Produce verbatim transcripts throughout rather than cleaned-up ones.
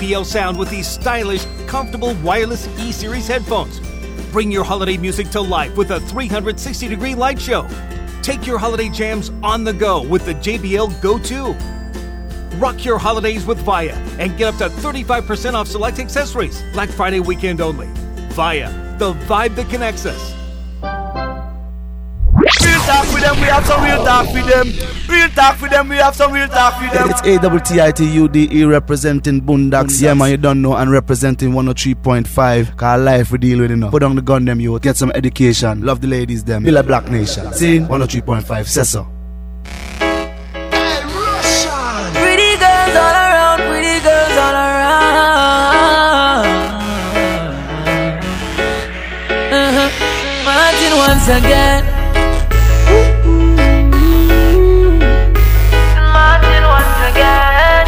B L sound with these stylish, comfortable wireless E-Series headphones. Bring your holiday music to life with a three hundred sixty degree light show. Take your holiday jams on the go with the J B L Go two. Rock your holidays with Via and get up to thirty-five percent off select accessories. Black Friday weekend only. Via, the vibe that connects us. Real talk with them, we have some real talk with them. Real talk with them, we have some real talk with them. It's A T T I T U D E representing Boondocks. Yeah, man, you don't know, and representing one oh three point five. Cause life we deal with it now. Put on the gun, them you get some education. Love the ladies, them. Build a black nation. See, one oh three point five, say so. Pretty girls all around, pretty girls all around. Uh-huh. Martin once again. Martin once again.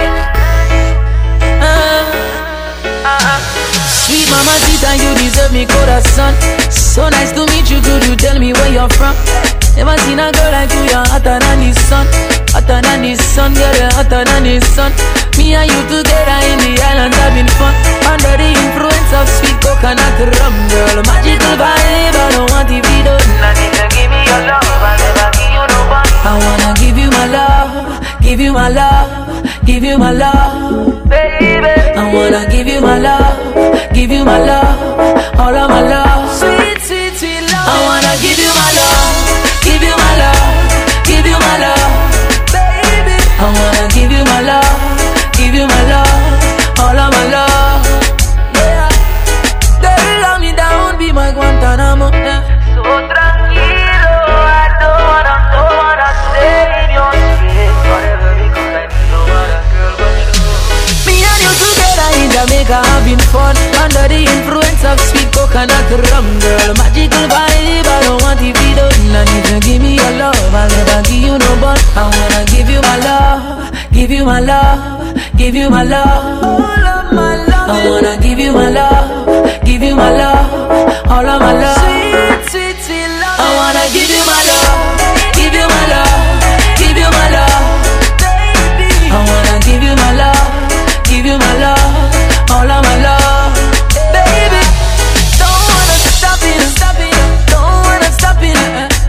Uh-huh. Uh-huh. Sweet mama Tita, you deserve me corazón. So nice to meet you, could you tell me where you're from? Never seen a girl like you, you're hotter than the sun. Hotter than the sun, girl, you're hotter than the sun. Me and you together in the island having fun. Under the influence of sweet coconut rum, girl. Magical vibe, I don't want to be done. I need to give me your love, I never give you no one. I wanna give you my love, give you my love, give you my love, baby. I wanna give you my love, give you my love, all of my love. Sweet, sweet, sweet love. I wanna give you my love, give you my love, give you my love, baby. I wanna give you my love, give you my love, all of my love. Yeah, girl, love me down, be my Guantanamo. Yeah. So tranquilo, I don't wanna, don't wanna stay in your space forever because I need no other girl but you. Me and you together in Jamaica having fun under the influence of sweet coconut rum, girl. Magical vibe, I don't want to be done. I need to give me your love, I'll never give you no but. I wanna give you my love, give you my love, give you my love, all of my love. I wanna give you my love, give you my love, all of my love. Sweet, sweet, sweet love. I wanna give you my love, give you my love, give you my love, baby. I wanna give you my love, give you my love, all of my love, baby. Don't wanna stop it, stop it, don't wanna stop it.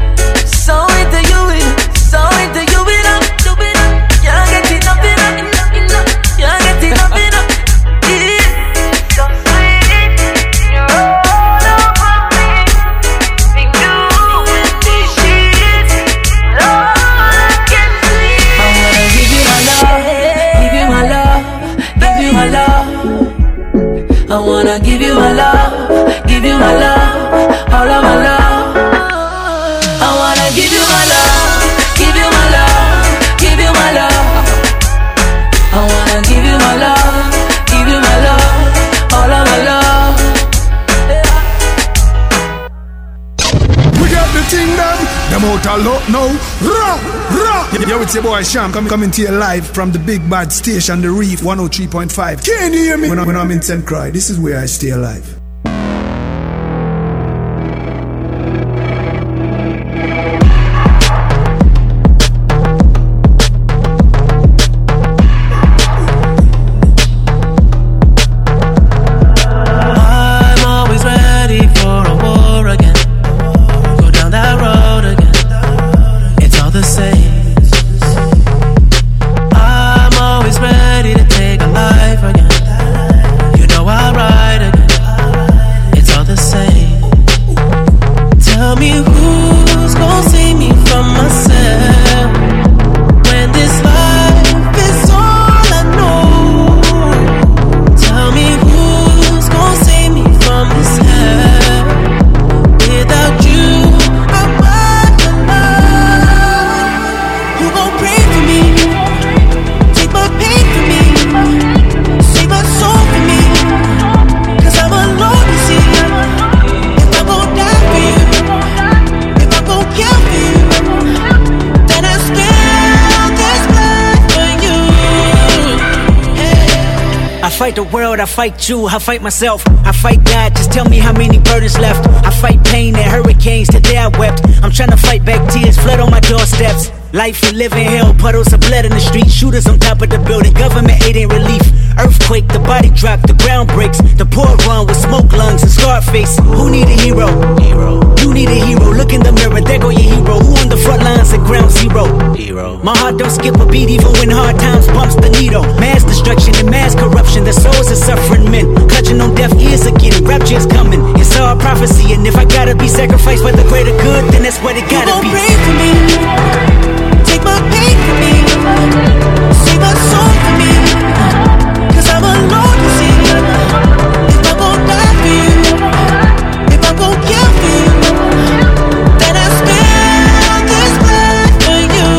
So into you, so into you, it up, do it up. Can't get enough, enough, enough, enough. Can't get enough, enough. It's so sweet, you're all over me. Think you with these sheets, all I can see. I wanna give you my love, give you my love, give you my love. I wanna give you my love, give you my love, all of my love. I wanna give you my love, give you my love, give you my love. I wanna give you my love, give you my love, all of my love. We got the thing done, them out a lot now. Raw, raw. Yo, it's your boy Sham coming coming to you live from the big bad station, The Reef, one oh three point five. Can you hear me? When, I, when I'm in Saint Croix, this is where I stay alive. I'm always ready to take a life again. You know I'll ride again. fight the world, I fight you, I fight myself, I fight God, just tell me how many burdens left. I fight pain and hurricanes, today I wept. I'm trying to fight back tears, flood on my doorsteps. Life and living hell, puddles of blood in the street, shooters on top of the building, government aid ain't relief. Earthquake, the body drop, the ground breaks, the poor run with smoke lungs and scarred face. Who need a hero? Hero. You need a hero, look in the mirror, there go your hero. Who on the front lines at ground zero? Hero. My heart don't skip a beat even when hard times bumps the needle. Mass destruction and mass corruption, the souls of suffering men, clutching on deaf ears again, rapture's coming. It's all prophecy, and if I gotta be sacrificed for the greater good, then that's what it gotta you be. Pray for me, take my pain for me, save my soul for me, cause I'm alone, you see. If I'm gon' die for you, if I'm gon' kill for you, then I spill this blood for you.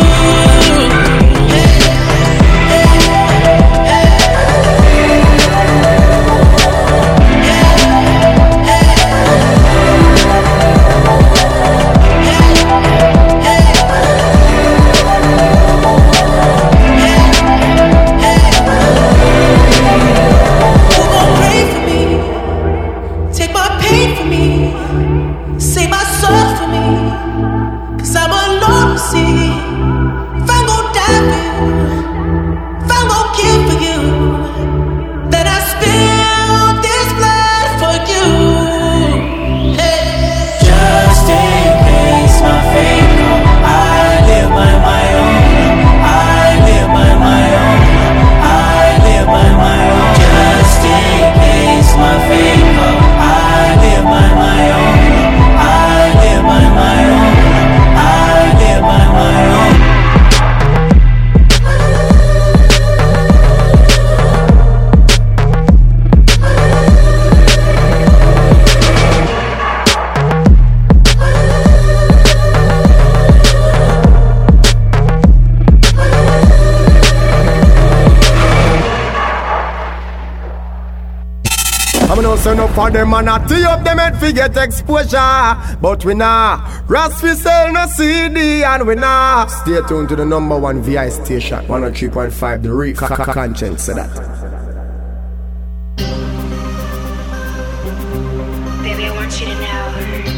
So no for them and I tee up them head fi get exposure. But we nah Ras fi sell no C D and we nah. Stay tuned to the number one V I station one oh three point five The Reef. Conscience say that. Baby, I want you to know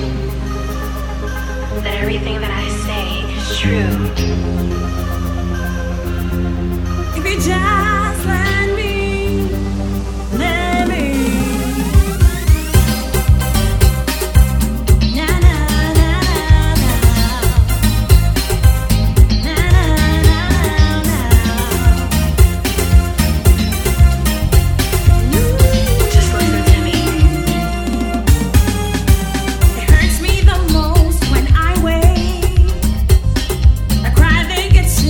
that everything that I say is true. If you just let me, let me. It hurts me the most when I wait. I cry, then get sick.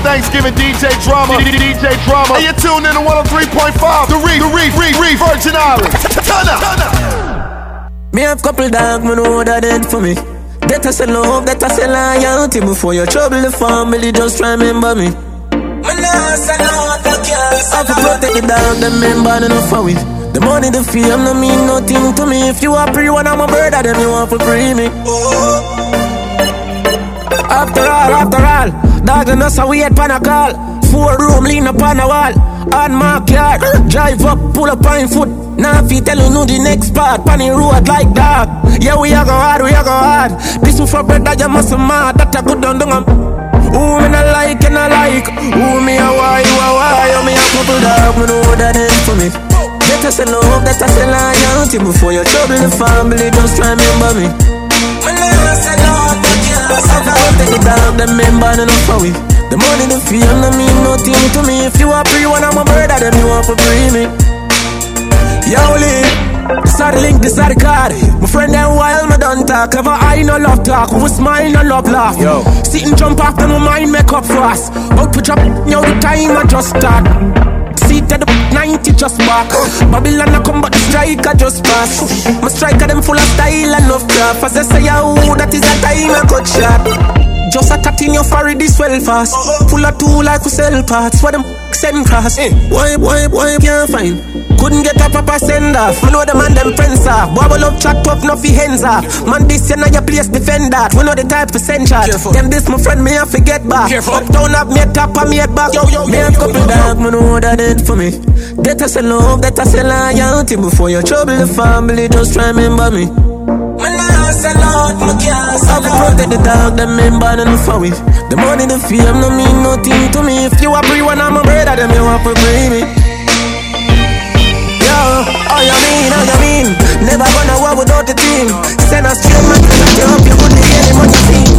Thanksgiving D J Drama, D J Drama. And you're tuned in to one oh three point five, the Reef, the Reef, Reef, Reef, Virgin Islands. Turn up, turn up. Me have couple dog, me know that ain't for me. That I say love, that I say loyalty. Before you trouble the family, just try remember me. Me nah say no, that can't. I have to protect the dog, them member enough for we. The money, the fame, no mean nothing to me. If you are pre one, I'm a bird, then you want to free me. After all, after all, dog and us a weird pan a call. Four room, lean up on a wall. On my yard, drive up, pull up on foot. Now if you tell you know the next part, pan the road like dog. Yeah, we a go hard, we a go hard. This one for bread that you must mad. That a good done done. Who me not like and I like. Who me a why, you a why. You me a couple dog, me know that ain't for me. That I say love, that I say loyalty. Before you trouble the family, just try remember me. Me nah say no, that can't. I have to take the dog, them member enough for we. The money, the fame, no mean nothing to me. If you are free one, I'm a bird, then you want to free me. Yo, Lee, this are the link, this are the card. My friend them while me done talk. Ever I no love talk, we smile no love laugh. Yo, sit and jump after my mind make up fast. Out to drop, yo, the time I just start. Seat at the ninety just back. Babylon I come but the striker just pass. My striker them full of style and love craft. As I say, yo, that is a time I cut shot. Just a tat in your forehead this well fast. Full of two like we sell parts. What them send cross. Why, why, why can't find? Couldn't get a proper send off. I know the man them friends off. Bubble love chat tough, no fi hands off. Man this you know your place defend that. We know the type for send shot. Them this my friend me have to get back. Uptown have me a top and me a back. Yo, yo, me have couple dog, me know that ain't for me. That I say love, that I say loyalty. Before you trouble the family, just try remember me. Man, I say Lord, my can't say Lord. I protect the dog, them member enough for we. The money, the fame, no mean nothing to me. If you a free one, I'm a brother, then you want to free me. Yo, all you mean, all you mean. Never gonna war without the team. Send a straight man to knock you up, you couldn't hear the money sing.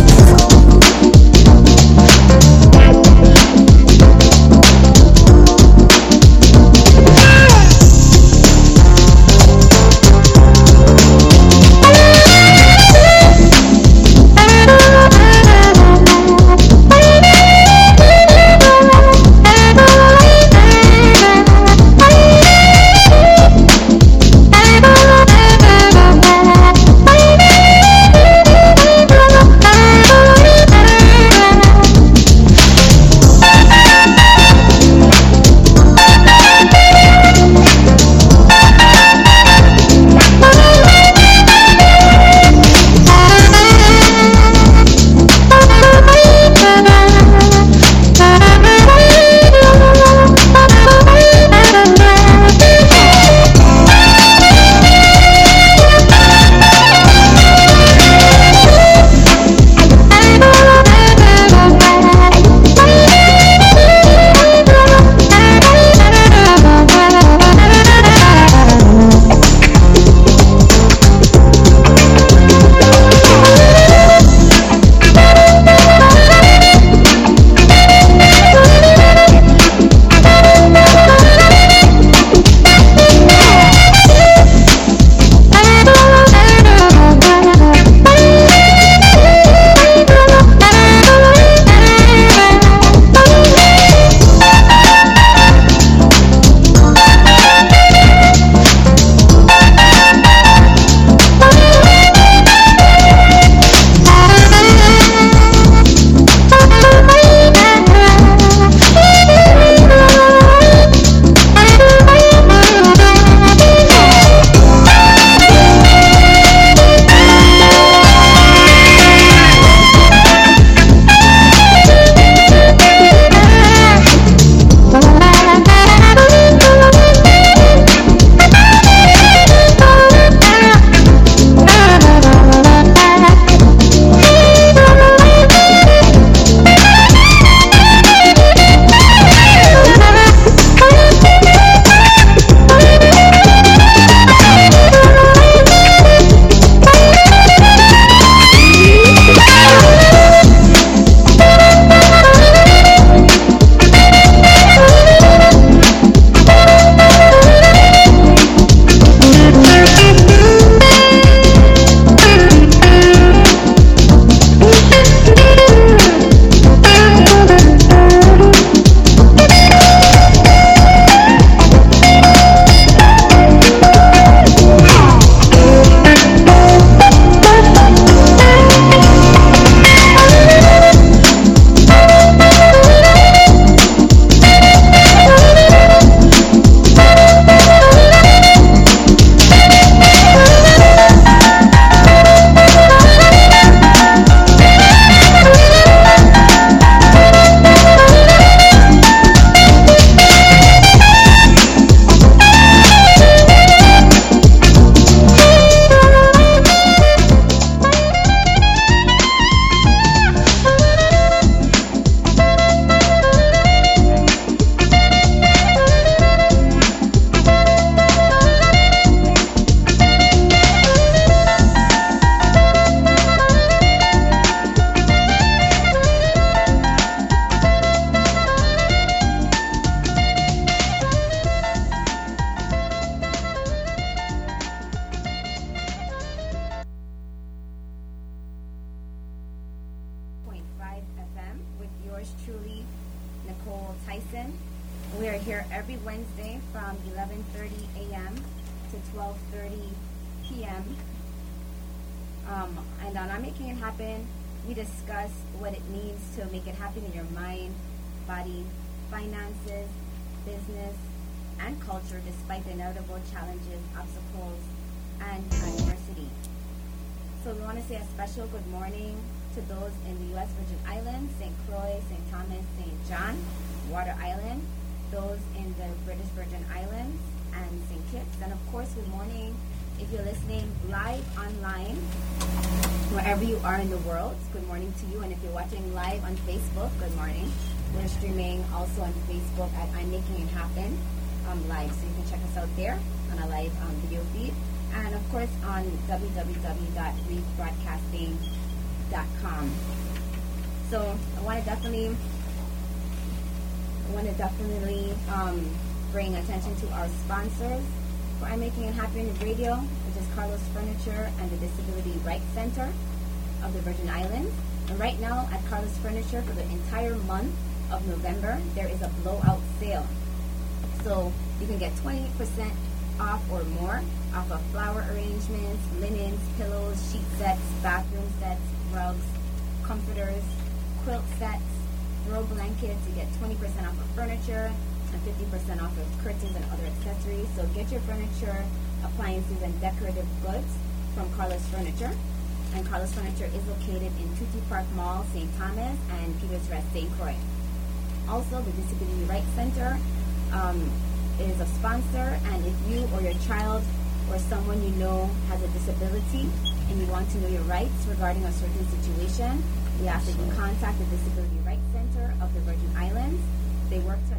Vibe F M with yours truly, Nicole Tyson. We are here every Wednesday from eleven thirty a.m. to twelve thirty p.m. Um, and on I'm Making It Happen, we discuss what it means to make it happen in your mind, body, finances, business, and culture despite the inevitable challenges, obstacles, and adversity. So we want to say a special good morning to those in the U S Virgin Islands, Saint Croix, Saint Thomas, Saint John, Water Island, those in the British Virgin Islands, and Saint Kitts. And of course, good morning if you're listening live online, wherever you are in the world. Good morning to you. And if you're watching live on Facebook, good morning. We're streaming also on Facebook at I'm Making It Happen um, live, so you can check us out there on a live um, video feed. And of course on w w w dot reef broadcasting dot com. So I want to definitely, I want to definitely um, bring attention to our sponsors for I'm Making It Happen Radio, which is Carlos Furniture and the Disability Rights Center of the Virgin Islands. And right now at Carlos Furniture for the entire month of November, there is a blowout sale. So you can get twenty percent off or more off of flower arrangements, linens, pillows, sheet sets, bathroom sets, rugs, comforters, quilt sets, throw blankets. You get twenty percent off of furniture and fifty percent off of curtains and other accessories. So get your furniture, appliances, and decorative goods from Carlos Furniture. And Carlos Furniture is located in Tutti Park Mall, Saint Thomas, and Peters Rest, Saint Croix. Also, the Disability Rights Center um, is a sponsor, and if you or your child or someone you know has a disability and you want to know your rights regarding a certain situation, we ask that you contact the Disability Rights Center of the Virgin Islands. They work to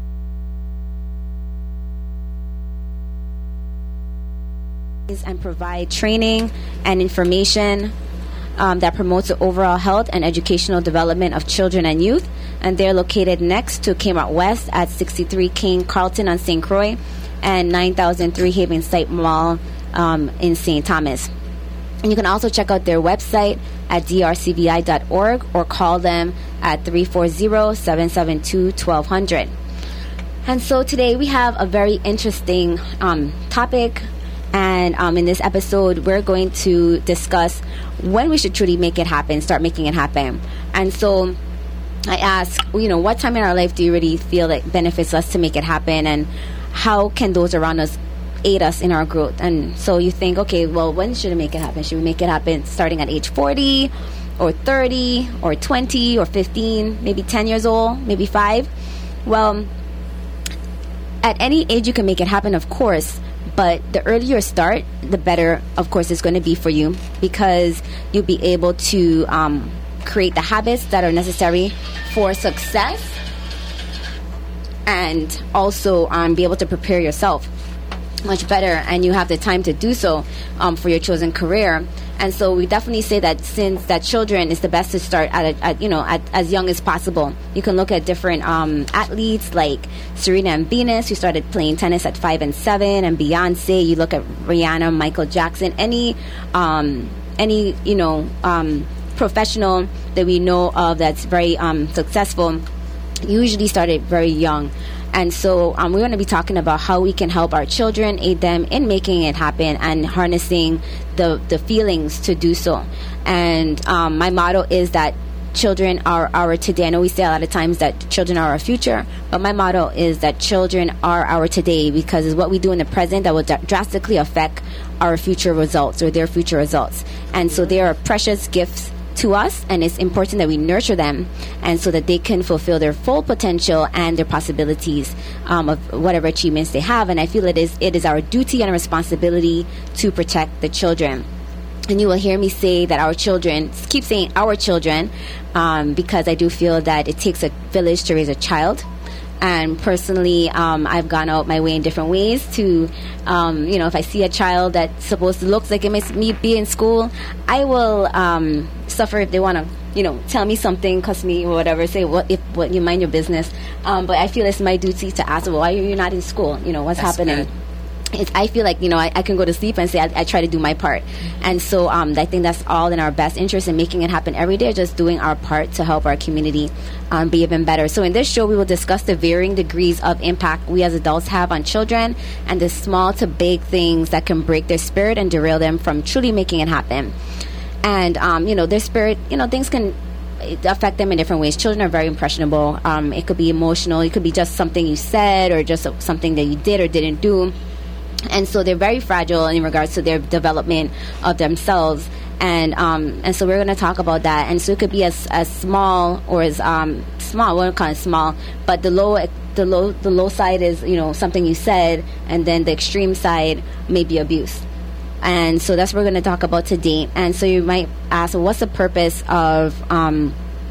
and provide training and information um, that promotes the overall health and educational development of children and youth. And they're located next to Kmart West at sixty-three King Carlton on Saint Croix and nine thousand three Haven Site Mall um, in Saint Thomas. And you can also check out their website at d r c v i dot org or call them at three four zero, seven seven two, one two zero zero. And so today we have a very interesting um, topic. And um, in this episode, we're going to discuss when we should truly make it happen, start making it happen. And so I ask, you know, what time in our life do you really feel it benefits us to make it happen? And how can those around us aid us in our growth? And so you think, okay, well, when should we make it happen? Should we make it happen starting at age forty or thirty or twenty or fifteen, maybe ten years old, maybe five? Well, at any age you can make it happen, of course. But the earlier start, the better, of course, it's going to be for you, because you'll be able to um, create the habits that are necessary for success, and also um, be able to prepare yourself much better, and you have the time to do so um, for your chosen career. And so we definitely say that since that children is the best to start at, a, at you know at, as young as possible. You can look at different um, athletes like Serena and Venus, who started playing tennis at five and seven, and Beyonce. You look at Rihanna, Michael Jackson, any um, any you know um, professional that we know of that's very um, successful usually started very young. And so um, we're going to be talking about how we can help our children, aid them in making it happen and harnessing the, the feelings to do so. And um, my motto is that children are our today. I know we say a lot of times that children are our future, but my motto is that children are our today, because it's what we do in the present that will dr- drastically affect our future results or their future results. And so they are precious gifts to us, and it's important that we nurture them, and so that they can fulfill their full potential and their possibilities um, of whatever achievements they have. And I feel it is it is our duty and responsibility to protect the children. And you will hear me say that our children, keep saying our children, um, because I do feel that it takes a village to raise a child. And personally, um, I've gone out my way in different ways to, um, you know, if I see a child that supposed to look like it makes me be in school, I will um, suffer if they want to, you know, tell me something, cuss me or whatever, say, what if what you mind your business. Um, but I feel it's my duty to ask, well, why are you not in school? You know, what's That's happening? Good. It's, I feel like, you know, I, I can go to sleep and say I, I try to do my part. And so um, I think that's all in our best interest in making it happen every day, just doing our part to help our community um, be even better. So in this show, we will discuss the varying degrees of impact we as adults have on children and the small to big things that can break their spirit and derail them from truly making it happen. And, um, you know, their spirit, you know, things can affect them in different ways. Children are very impressionable. Um, it could be emotional. It could be just something you said or just something that you did or didn't do. And so they're very fragile in regards to their development of themselves. And um, and so we're going to talk about that. And so it could be as, as small or as um, small, we're kind of small, but the low the low the low side is, you know, something you said, and then the extreme side may be abuse. And so that's what we're going to talk about today. And so you might ask, well, what's the purpose of um,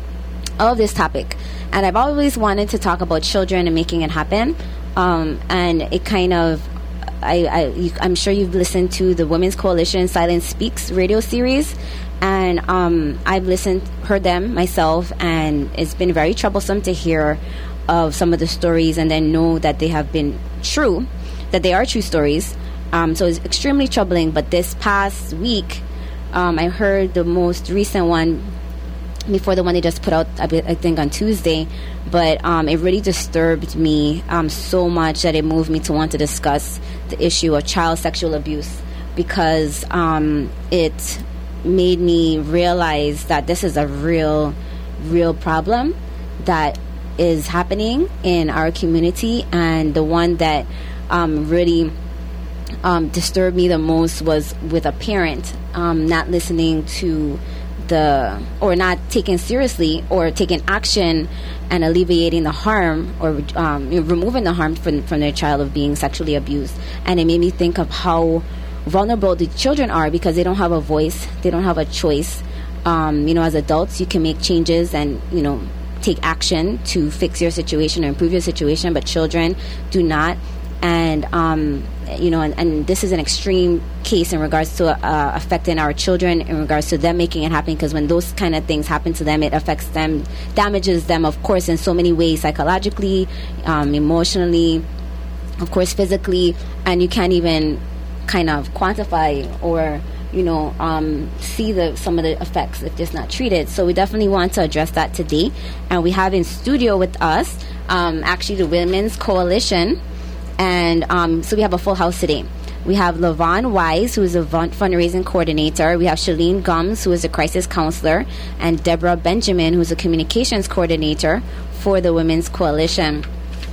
of this topic? And I've always wanted to talk about children and making it happen. Um, and it kind of I, I, you, I'm sure you've listened to the Women's Coalition Silence Speaks radio series, and um, I've listened, heard them myself, and it's been very troublesome to hear of some of the stories and then know that they have been true, that they are true stories. Um, so it's extremely troubling. But this past week, um, I heard the most recent one before the one they just put out, I, I think, on Tuesday. But um, it really disturbed me um, so much that it moved me to want to discuss the issue of child sexual abuse, because um, it made me realize that this is a real, real problem that is happening in our community. And the one that um, really um, disturbed me the most was with a parent um, not listening to the, or not taking seriously or taking action and alleviating the harm or um, removing the harm from, from their child of being sexually abused. And it made me think of how vulnerable the children are, because they don't have a voice, they don't have a choice. Um, you know, as adults, you can make changes and, you know, take action to fix your situation or improve your situation, but children do not. And, um, you know, and, and this is an extreme case in regards to uh, affecting our children, in regards to them making it happen, because when those kind of things happen to them, it affects them, damages them, of course, in so many ways, psychologically, um, emotionally, of course, physically, and you can't even kind of quantify or, you know, um, see the some of the effects if it's not treated. So we definitely want to address that today. And we have in studio with us, um, actually, the Women's Coalition. And um, so we have a full house today. We have LaVon Wise, who is a fundraising coordinator. We have Shalene Gums, who is a crisis counselor. And Deborah Benjamin, who is a communications coordinator for the Women's Coalition.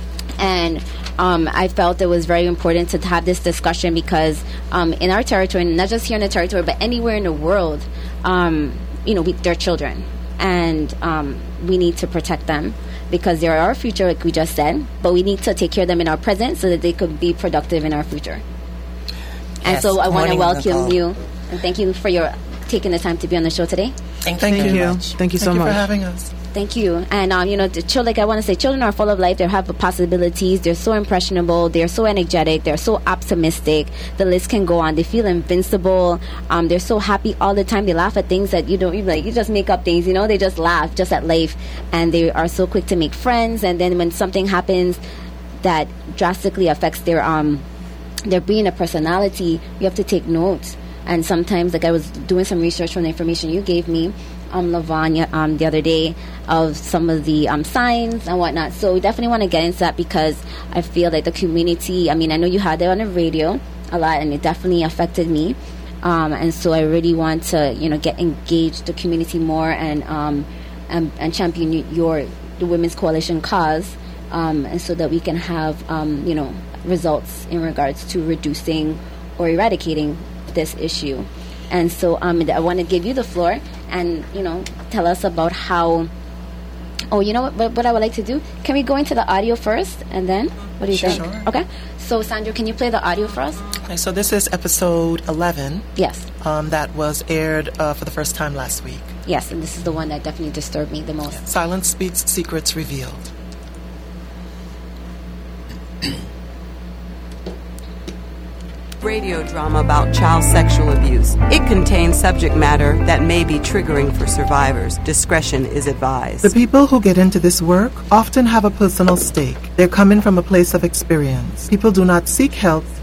And um, I felt it was very important to have this discussion because um, in our territory, not just here in the territory, but anywhere in the world, um, you know, we, they're children. And um, we need to protect them, because they're our future, like we just said, but we need to take care of them in our present so that they could be productive in our future. Yes, and so I want to welcome you, and thank you for your taking the time to be on the show today. Thank, thank you. you. Much. Thank you so thank much for having us. Thank you. And, um, you know, the children, like I want to say, children are full of life. They have the possibilities. They're so impressionable. They're so energetic. They're so optimistic. The list can go on. They feel invincible. Um, they're so happy all the time. They laugh at things that you don't even, like, you just make up things, you know. They just laugh just at life. And they are so quick to make friends. And then when something happens that drastically affects their, um, their being, a personality, you have to take notes. And sometimes, like I was doing some research from the information you gave me, um, LaVon, um, the other day, of some of the um, signs and whatnot. So we definitely want to get into that, because I feel like the community, I mean, I know you had it on the radio a lot, and it definitely affected me. Um, and so I really want to, you know, get engaged the community more and um, and, and champion your the Women's Coalition cause, um, and so that we can have, um, you know, results in regards to reducing or eradicating this issue. And so um, I want to give you the floor and, you know, tell us about how... Oh, you know what, what, what I would like to do? Can we go into the audio first, and then? What do you sure. think? Okay. So, Sandra, can you play the audio for us? Okay, so this is episode eleven. Yes. Um, that was aired uh, for the first time last week. Yes, and this is the one that definitely disturbed me the most. Yeah. Silence Speaks, Secrets Revealed. Radio drama about child sexual abuse. It contains subject matter that may be triggering for survivors. Discretion is advised. The people who get into this work often have a personal stake. They're coming from a place of experience. People do not seek help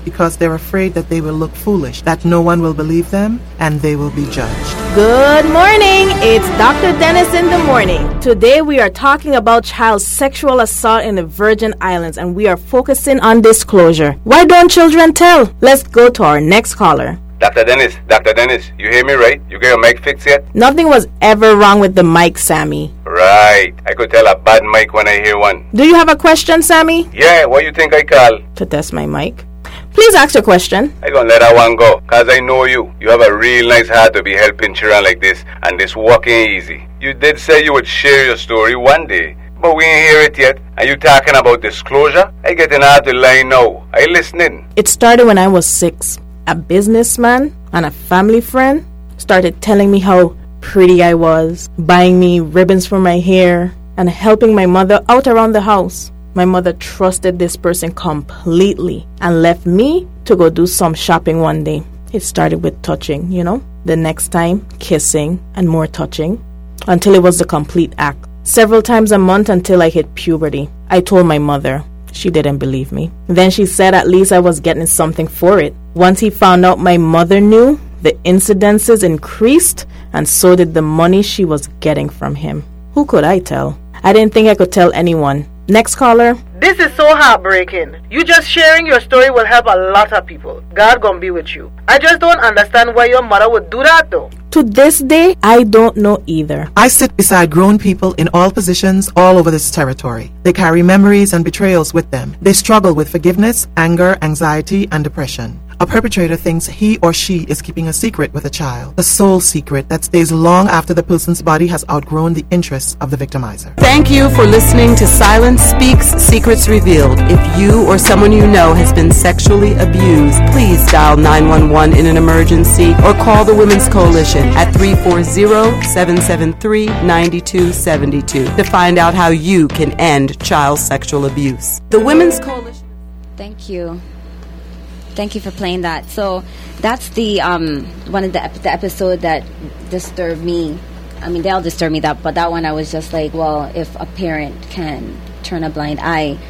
because they're afraid that they will look foolish, that no one will believe them, and they will be judged. Good morning. It's Doctor Dennis in the morning. Today we are talking about child sexual assault in the Virgin Islands, and we are focusing on disclosure. Why don't children tell? Let's go to our next caller. Doctor Dennis, Doctor Dennis, you hear me right? You get your mic fixed yet? Nothing was ever wrong with the mic, Sammy. Right. I could tell a bad mic when I hear one. Do you have a question, Sammy? Yeah, what you think I call? To test my mic. Please ask your question. I gonna let that one go, cause I know you. You have a real nice heart to be helping children like this, and this work ain't easy. You did say you would share your story one day, but we ain't hear it yet. Are you talking about disclosure? I getting out the line now. Are you listening? It started when I was six. A businessman and a family friend started telling me how pretty I was, buying me ribbons for my hair, and helping my mother out around the house. My mother trusted this person completely and left me to go do some shopping one day. It started with touching, you know. The next time, kissing and more touching, until it was the complete act. Several times a month until I hit puberty. I told my mother. She didn't believe me. Then she said at least I was getting something for it. Once he found out my mother knew, the incidences increased, and so did the money she was getting from him. Who could I tell? I didn't think I could tell anyone. Next caller. This is so heartbreaking. You just sharing your story will help a lot of people. God gonna be with you. I just don't understand why your mother would do that though. To this day, I don't know either. I sit beside grown people in all positions all over this territory. They carry memories and betrayals with them. They struggle with forgiveness, anger, anxiety, and depression. A perpetrator thinks he or she is keeping a secret with a child, a soul secret that stays long after the person's body has outgrown the interests of the victimizer. Thank you for listening to Silence Speaks, Secrets Revealed. If you or someone you know has been sexually abused, please dial nine one one in an emergency or call the Women's Coalition at three four zero, seven seven three, nine two seven two to find out how you can end child sexual abuse. The Women's Coalition. Thank you. Thank you for playing that. So that's the um, one of the, ep- the episode that disturbed me. I mean, they all disturb me, that, but that one I was just like, well, if a parent can turn a blind eye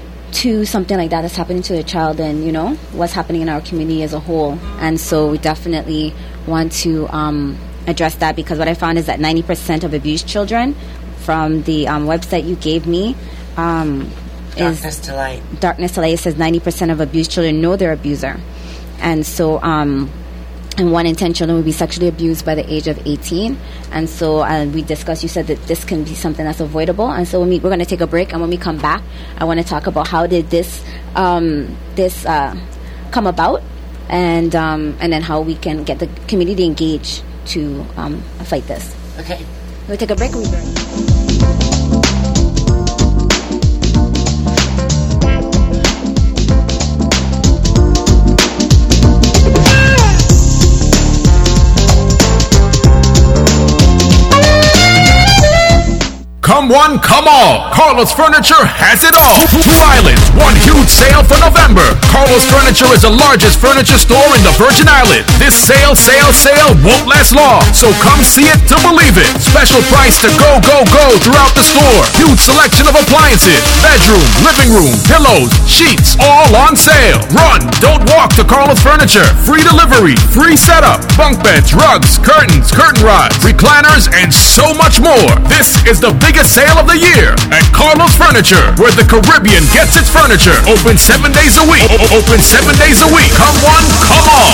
to something like that that's happening to a child, then, you know, what's happening in our community as a whole. And so we definitely want to um, address that, because what I found is that ninety percent of abused children from the um, website you gave me um, Darkness is to Light. Darkness to Light says ninety percent of abused children know their abuser. And so, um, and one in ten children will be sexually abused by the age of eighteen. And so uh, we discussed, you said that this can be something that's avoidable. And so when we, we're going to take a break, and when we come back, I want to talk about how did this um, this uh, come about, and um, and then how we can get the community engaged to um, fight this. Okay. We'll take a break. We'll be back. Come one, come all. Carlos Furniture has it all. Two Islands, one huge sale for November. Carlos Furniture is the largest furniture store in the Virgin Islands. This sale, sale, sale won't last long, so come see it to believe it. Special price to go, go, go throughout the store. Huge selection of appliances, bedroom, living room, pillows, sheets, all on sale. Run, don't walk to Carlos Furniture. Free delivery, free setup, bunk beds, rugs, curtains, curtain rods, recliners, and so much more. This is the biggest sale of the year at Carlos Furniture, where the Caribbean gets its furniture. Open seven days a week. O- open seven days a week. Come one, come all.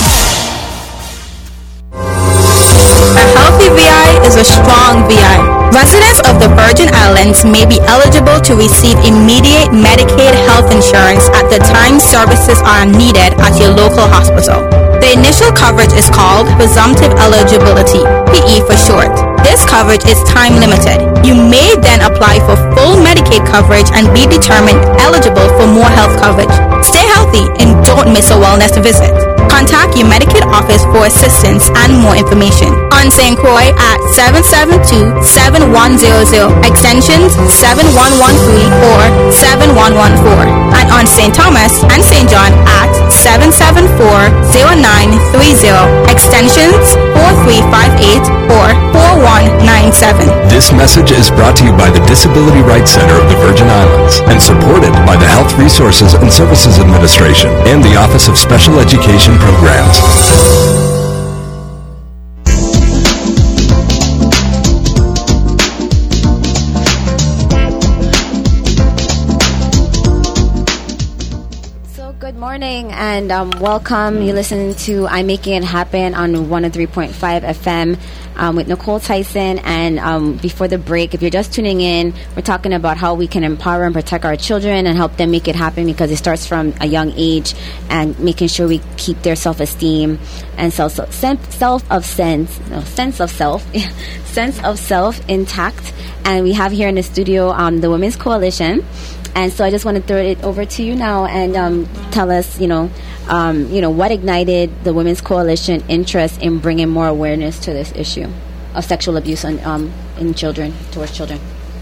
A healthy V I is a strong V I. Residents of the Virgin Islands may be eligible to receive immediate Medicaid health insurance at the time services are needed at your local hospital. The initial coverage is called presumptive eligibility, P E for short. This coverage is time limited. You may then apply for full Medicaid coverage and be determined eligible for more health coverage. Stay healthy and don't miss a wellness visit. Contact your Medicaid office for assistance and more information. On Saint Croix at seven seven two, seven one zero zero, extensions seven one one three or seven one one four. And on Saint Thomas and Saint John at seven seven four, zero nine three zero, extensions four three five eight or four one nine seven. This message is brought to you by the Disability Rights Center of the Virgin Islands and supported by the Health Resources and Services Administration and the Office of Special Education Programs. Morning and um, welcome. You listen to I'm Making It Happen on one oh three point five F M um, with Nicole Tyson. And um, before the break, if you're just tuning in, we're talking about how we can empower and protect our children and help them make it happen, because it starts from a young age, and making sure we keep their self-esteem and self self of sense no, sense of self sense of self intact. And we have here in the studio um, the Women's Coalition. And so I just want to throw it over to you now and um, tell us, you know, um, you know, what ignited the Women's Coalition interest in bringing more awareness to this issue of sexual abuse on, um, in children, towards children.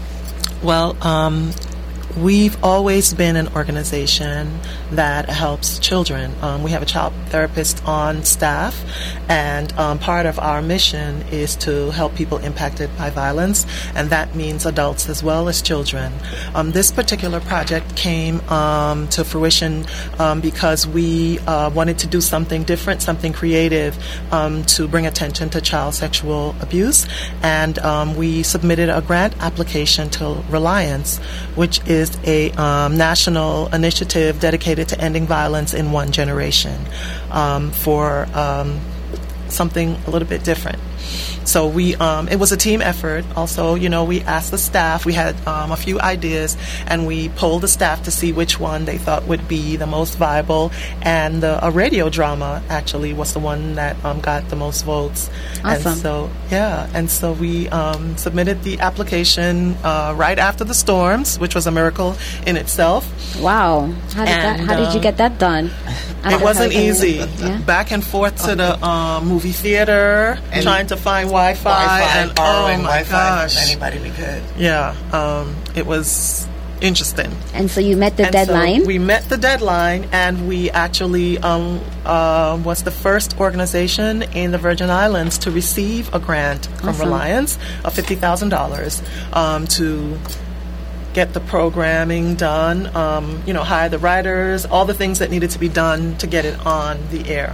Well, um, we've always been an organization that helps children. Um, we have a child therapist on staff, and um, part of our mission is to help people impacted by violence, and that means adults as well as children. Um, this particular project came um, to fruition um, because we uh, wanted to do something different, something creative um, to bring attention to child sexual abuse, and um, we submitted a grant application to Reliance, which is a um, national initiative dedicated to ending violence in one generation, um, for um, something a little bit different. So we, um, it was a team effort. Also, you know, we asked the staff. We had um, a few ideas, and we polled the staff to see which one they thought would be the most viable. And the, a radio drama actually was the one that um, got the most votes. Awesome. And so, yeah, and so we um, submitted the application uh, right after the storms, which was a miracle in itself. Wow! How did And, that? How did you um, get that done? It wasn't easy. Yeah. Back and forth to the um, movie theater, And trying to find Wi-Fi, Wi-Fi, and borrowing oh my Wi-Fi gosh, from anybody we could. Yeah, um, it was interesting. And so you met the And deadline. So we met the deadline, and we actually um, uh, was the first organization in the Virgin Islands to receive a grant from Awesome. Reliance of fifty thousand dollars um, to get the programming done, um, you know, hire the writers, all the things that needed to be done to get it on the air.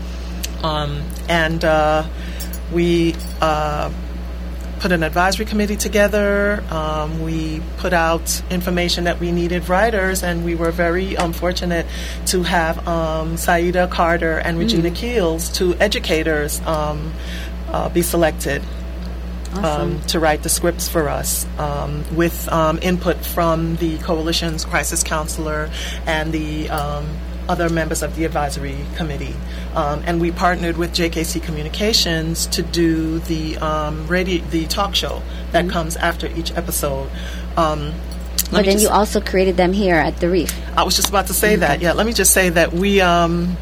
Um, and uh, we uh, put an advisory committee together. Um, we put out information that we needed writers, and we were very um, fortunate to have um, Saida Carter and Regina Mm. Keels, two educators, um, uh, be selected. Awesome. Um, to write the scripts for us, um, with um, input from the coalition's crisis counselor and the um, other members of the advisory committee. Um, and we partnered with J K C Communications to do the um, radio, the talk show that Mm-hmm. comes after each episode. Um, let But me then just- you also created them here at the Reef. I was just about to say that. Yeah, let me just say that we. Um,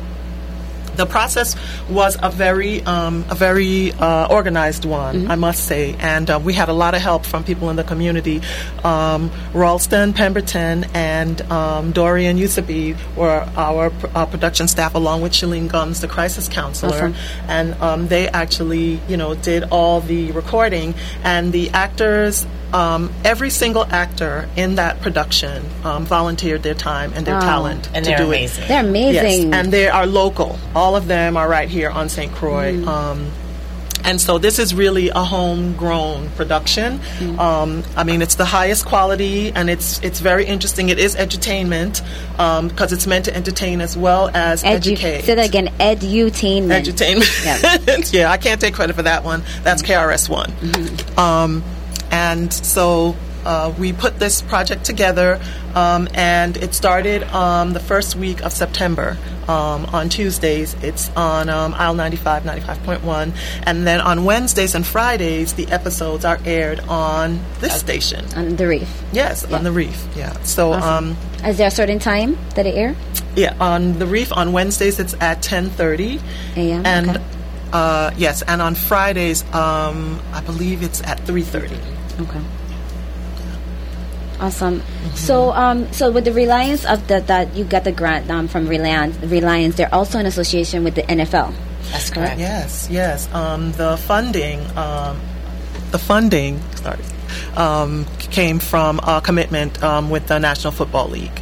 The process was a very, um, a very uh, organized one, I must say, and uh, we had a lot of help from people in the community. Um, Ralston, Pemberton, and um, Dorian Usaby were our pr- uh, production staff, along with Shalene Gums, the crisis counselor, Awesome. and um, they actually, you know, did all the recording, and the actors. Um, every single actor in that production um, volunteered their time and their Wow. talent And to they're do amazing. it. They're amazing. Yes, and they are local. All of them are right here on Saint Croix. Mm. Um, and so this is really a homegrown production. Mm. Um, I mean, it's the highest quality, and it's it's very interesting. It is edutainment because it's meant to entertain as well as Edu- educate. Say that again. Edutainment. Edutainment. Yeah, I can't take credit for that one. That's K R S One. Mm-hmm. Um, and so uh, we put this project together, um, and it started um, the first week of September. Um, on Tuesdays, it's on um, aisle ninety-five, ninety-five point one, and then on Wednesdays and Fridays, the episodes are aired on this station. On the Reef. Yes, Yeah. on the Reef. Yeah. So. Awesome. Um, Is there a certain time that it air? Yeah, on the Reef on Wednesdays it's at ten thirty A M, and okay. uh, yes, and on Fridays um, I believe it's at three thirty. Okay. Awesome. So, um, so with the Reliance of the that you got the grant um, from Reliance, Reliance, they're also in association with the N F L. That's correct. Yes, yes. Um, the funding, um, the funding sorry, um, came from a commitment um, with the National Football League.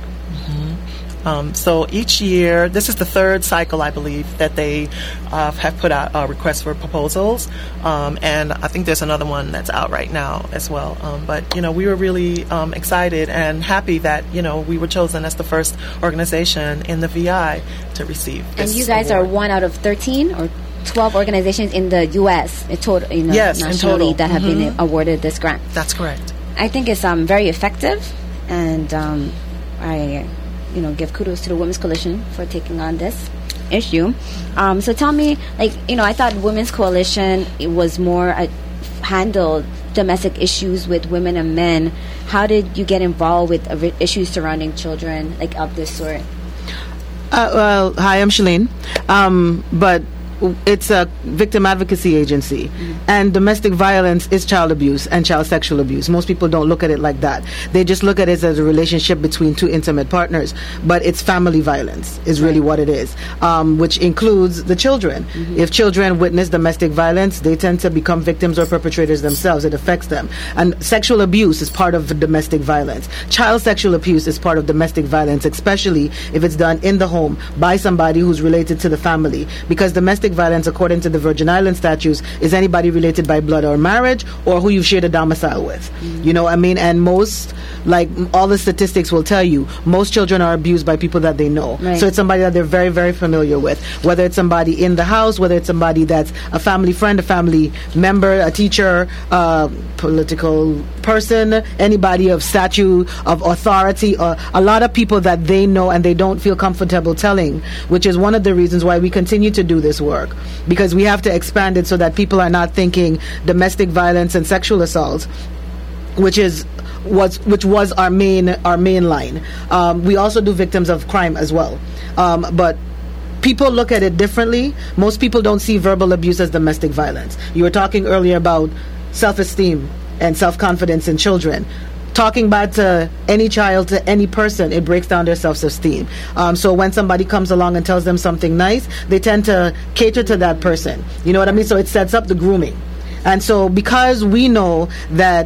Um, so each year, this is the third cycle, I believe, that they uh, have put out uh, requests for proposals, um, and I think there's another one that's out right now as well. Um, but you know, we were really um, excited and happy that you know we were chosen as the first organization in the V I to receive this And you guys award. are one out of thirteen or twelve organizations in the U S in total, you know, Yes, in nationally total. that have Mhm. been awarded this grant. That's correct. I think it's um, very effective, and um, I, you know, give kudos to the Women's Coalition for taking on this issue. Um, so tell me, like, you know, I thought Women's Coalition it was more uh, handled domestic issues with women and men. How did you get involved with uh, issues surrounding children, like of this sort? Uh, well, hi, I'm Shalene. Um, but it's a victim advocacy agency, mm-hmm. and domestic violence is child abuse and child sexual abuse. Most people don't look at it like that. They just look at it as a relationship between two intimate partners, but it's family violence is really right. what it is, um, which includes the children. Mm-hmm. If children witness domestic violence, they tend to become victims or perpetrators themselves. It affects them. And sexual abuse is part of domestic violence. Child sexual abuse is part of domestic violence, especially if it's done in the home by somebody who's related to the family, because domestic violence, according to the Virgin Islands statutes, is anybody related by blood or marriage or who you've shared a domicile with. Mm-hmm. You know what I mean? And most, like all the statistics will tell you, most children are abused by people that they know. Right. So it's somebody that they're very, very familiar with, whether it's somebody in the house, whether it's somebody that's a family friend, a family member, a teacher, a political person, anybody of statute, of authority, or a lot of people that they know and they don't feel comfortable telling, which is one of the reasons why we continue to do this work. Because we have to expand it so that people are not thinking domestic violence and sexual assault, which is was which was our main our main line. Um, we also do victims of crime as well, um, but people look at it differently. Most people don't see verbal abuse as domestic violence. You were talking earlier about self-esteem and self-confidence in children. Talking bad to any child, to any person, it breaks down their self-esteem. Um, so when somebody comes along and tells them something nice, they tend to cater to that person. You know what I mean? So it sets up the grooming. And so because we know that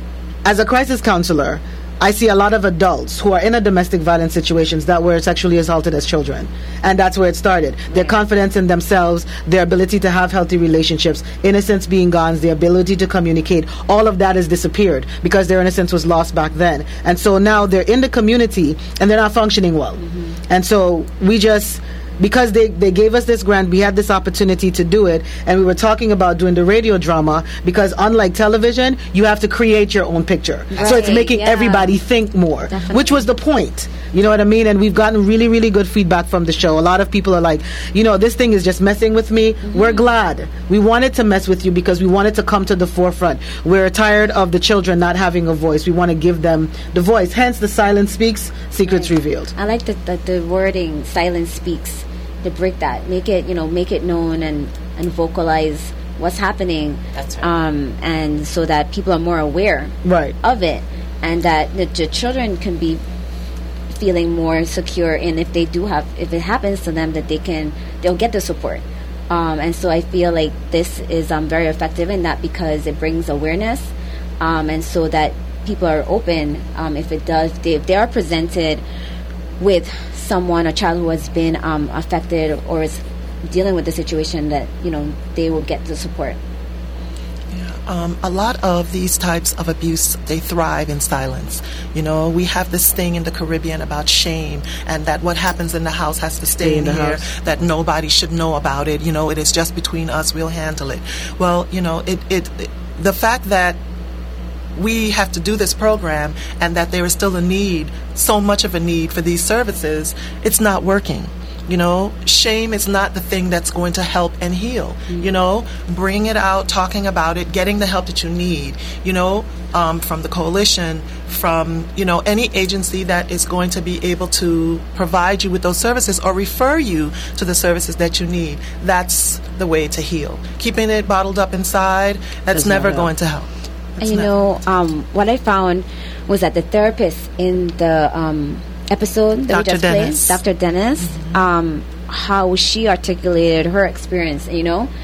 as a crisis counselor, I see a lot of adults who are in a domestic violence situations that were sexually assaulted as children. And that's where it started. Right. Their confidence in themselves, their ability to have healthy relationships, innocence being gone, their ability to communicate, all of that has disappeared because their innocence was lost back then. And so now they're in the community and they're not functioning well. Mm-hmm. And so we just... Because they, they gave us this grant, we had this opportunity to do it, and we were talking about doing the radio drama, because unlike television, you have to create your own picture. Right, so it's making yeah. everybody think more, Definitely. Which was the point. You know what I mean? And we've gotten really, really good feedback from the show. A lot of people are like, you know, this thing is just messing with me. Mm-hmm. We're glad. We wanted to mess with you because we wanted to come to the forefront. We're tired of the children not having a voice. We want to give them the voice. Hence, the silence speaks, secrets right. revealed. I like the, the, the wording, silence speaks. To break that, make it, you know, make it known and, and vocalize what's happening. That's right. Um, and so that people are more aware right. of it, and that the, the children can be feeling more secure. And if they do have, if it happens to them, that they can, they'll get the support. Um, and so I feel like this is um, very effective in that because it brings awareness, um, and so that people are open. Um, if it does, they, if they are presented with someone, a child who has been um, affected or is dealing with the situation, that, you know, they will get the support. Yeah, um, a lot of these types of abuse, they thrive in silence. You know, we have this thing in the Caribbean about shame, and that what happens in the house has to stay, stay in, in here, house. That nobody should know about it. You know, it is just between us, we'll handle it. Well, you know, it, it, it the fact that we have to do this program and that there is still a need, so much of a need for these services, it's not working. You know, shame is not the thing that's going to help and heal. Mm-hmm. You know, bring it out, talking about it, getting the help that you need, you know, um, from the coalition, from, you know, any agency that is going to be able to provide you with those services or refer you to the services that you need. That's the way to heal. Keeping it bottled up inside, that's never help. going to help. And you know, um, what I found was that the therapist in the um, episode that Doctor we just Dennis. played, Doctor Dennis, mm-hmm. um, how she articulated her experience, you know,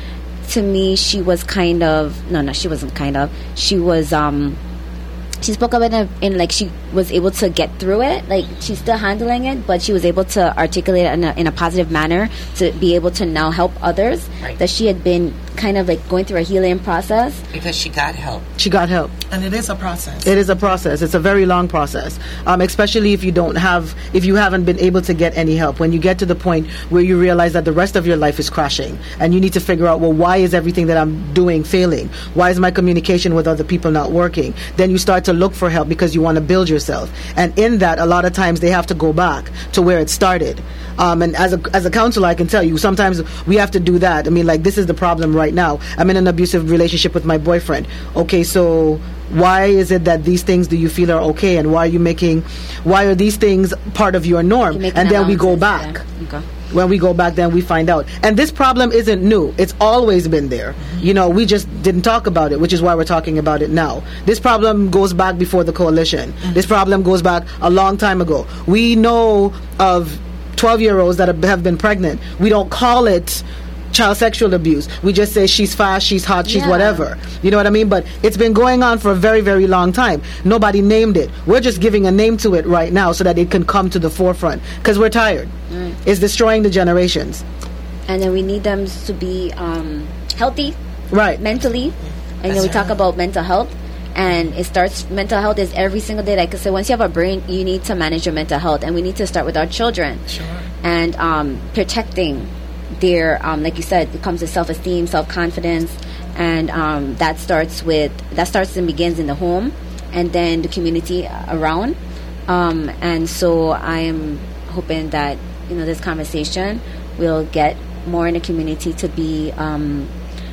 to me, she was kind of no, no, she wasn't kind of. She was um. She spoke of it in, a, in like she was able to get through it. Like she's still handling it, but she was able to articulate it in a, in a positive manner to be able to now help others. Right. That she had been kind of like going through a healing process because she got help. She got help. And it is a process. It is a process. It's a very long process, um, especially if you don't have, if you haven't been able to get any help. When you get to the point where you realize that the rest of your life is crashing, and you need to figure out, well, why is everything that I'm doing failing? Why is my communication with other people not working? Then you start to look for help because you want to build yourself. And in that, a lot of times they have to go back to where it started. Um, and as a as a counselor, I can tell you, sometimes we have to do that. I mean, like, this is the problem right now. I'm in an abusive relationship with my boyfriend. Okay, so why is it that these things do you feel are okay, and why are you making, why are these things part of your norm? And then we go back. Yeah. Okay. When we go back, then we find out. And this problem isn't new. It's always been there. Mm-hmm. You know, we just didn't talk about it, which is why we're talking about it now. This problem goes back before the coalition. Mm-hmm. This problem goes back a long time ago. We know of twelve-year-olds that have been pregnant. We don't call it child sexual abuse. We just say she's fast, she's hot, she's Yeah. whatever. You know what I mean? But it's been going on for a very, very long time. Nobody named it. We're just giving a name to it right now so that it can come to the forefront, because we're tired. Right. It's destroying the generations. And then we need them to be um, healthy, right? Mentally, and then we talk about mental health. And it starts, mental health is every single day. Like I said, once you have a brain, you need to manage your mental health. And we need to start with our children. Sure. And um, protecting their, um, like you said, it comes to self-esteem, self-confidence. And um, that starts with, that starts and begins in the home. And then the community around. Um, and so I'm hoping that, you know, this conversation will get more in the community to be um,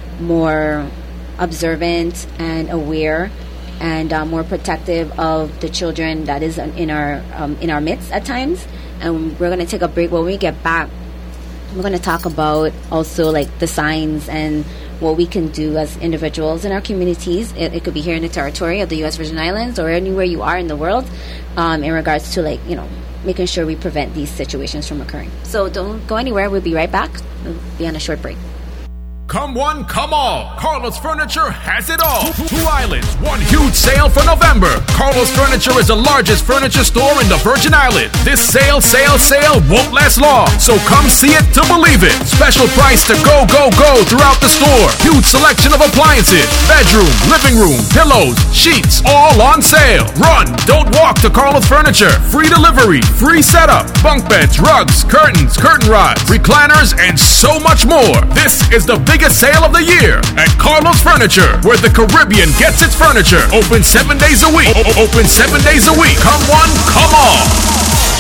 more observant and aware and uh, more protective of the children that is in our um, in our midst at times. And we're going to take a break. When we get back, we're going to talk about also like the signs and what we can do as individuals in our communities. It, it could be here in the territory of the U S Virgin Islands or anywhere you are in the world, um, in regards to like, you know, making sure we prevent these situations from occurring. So don't go anywhere. We'll be right back. We'll be on a short break. Come one, come all. Carlos Furniture has it all. Two Islands, one huge sale for November. Carlos Furniture is the largest furniture store in the Virgin Islands. This sale, sale, sale won't last long. So come see it to believe it. Special price to go, go, go throughout the store. Huge selection of appliances, bedroom, living room, pillows, sheets, all on sale. Run, don't walk to Carlos Furniture. Free delivery, free setup, bunk beds, rugs, curtains, curtain rods, recliners, and so much more. This is the biggest sale of the year at Carlos Furniture, where the Caribbean gets its furniture. Open seven days a week. O- open seven days a week. Come one, come all.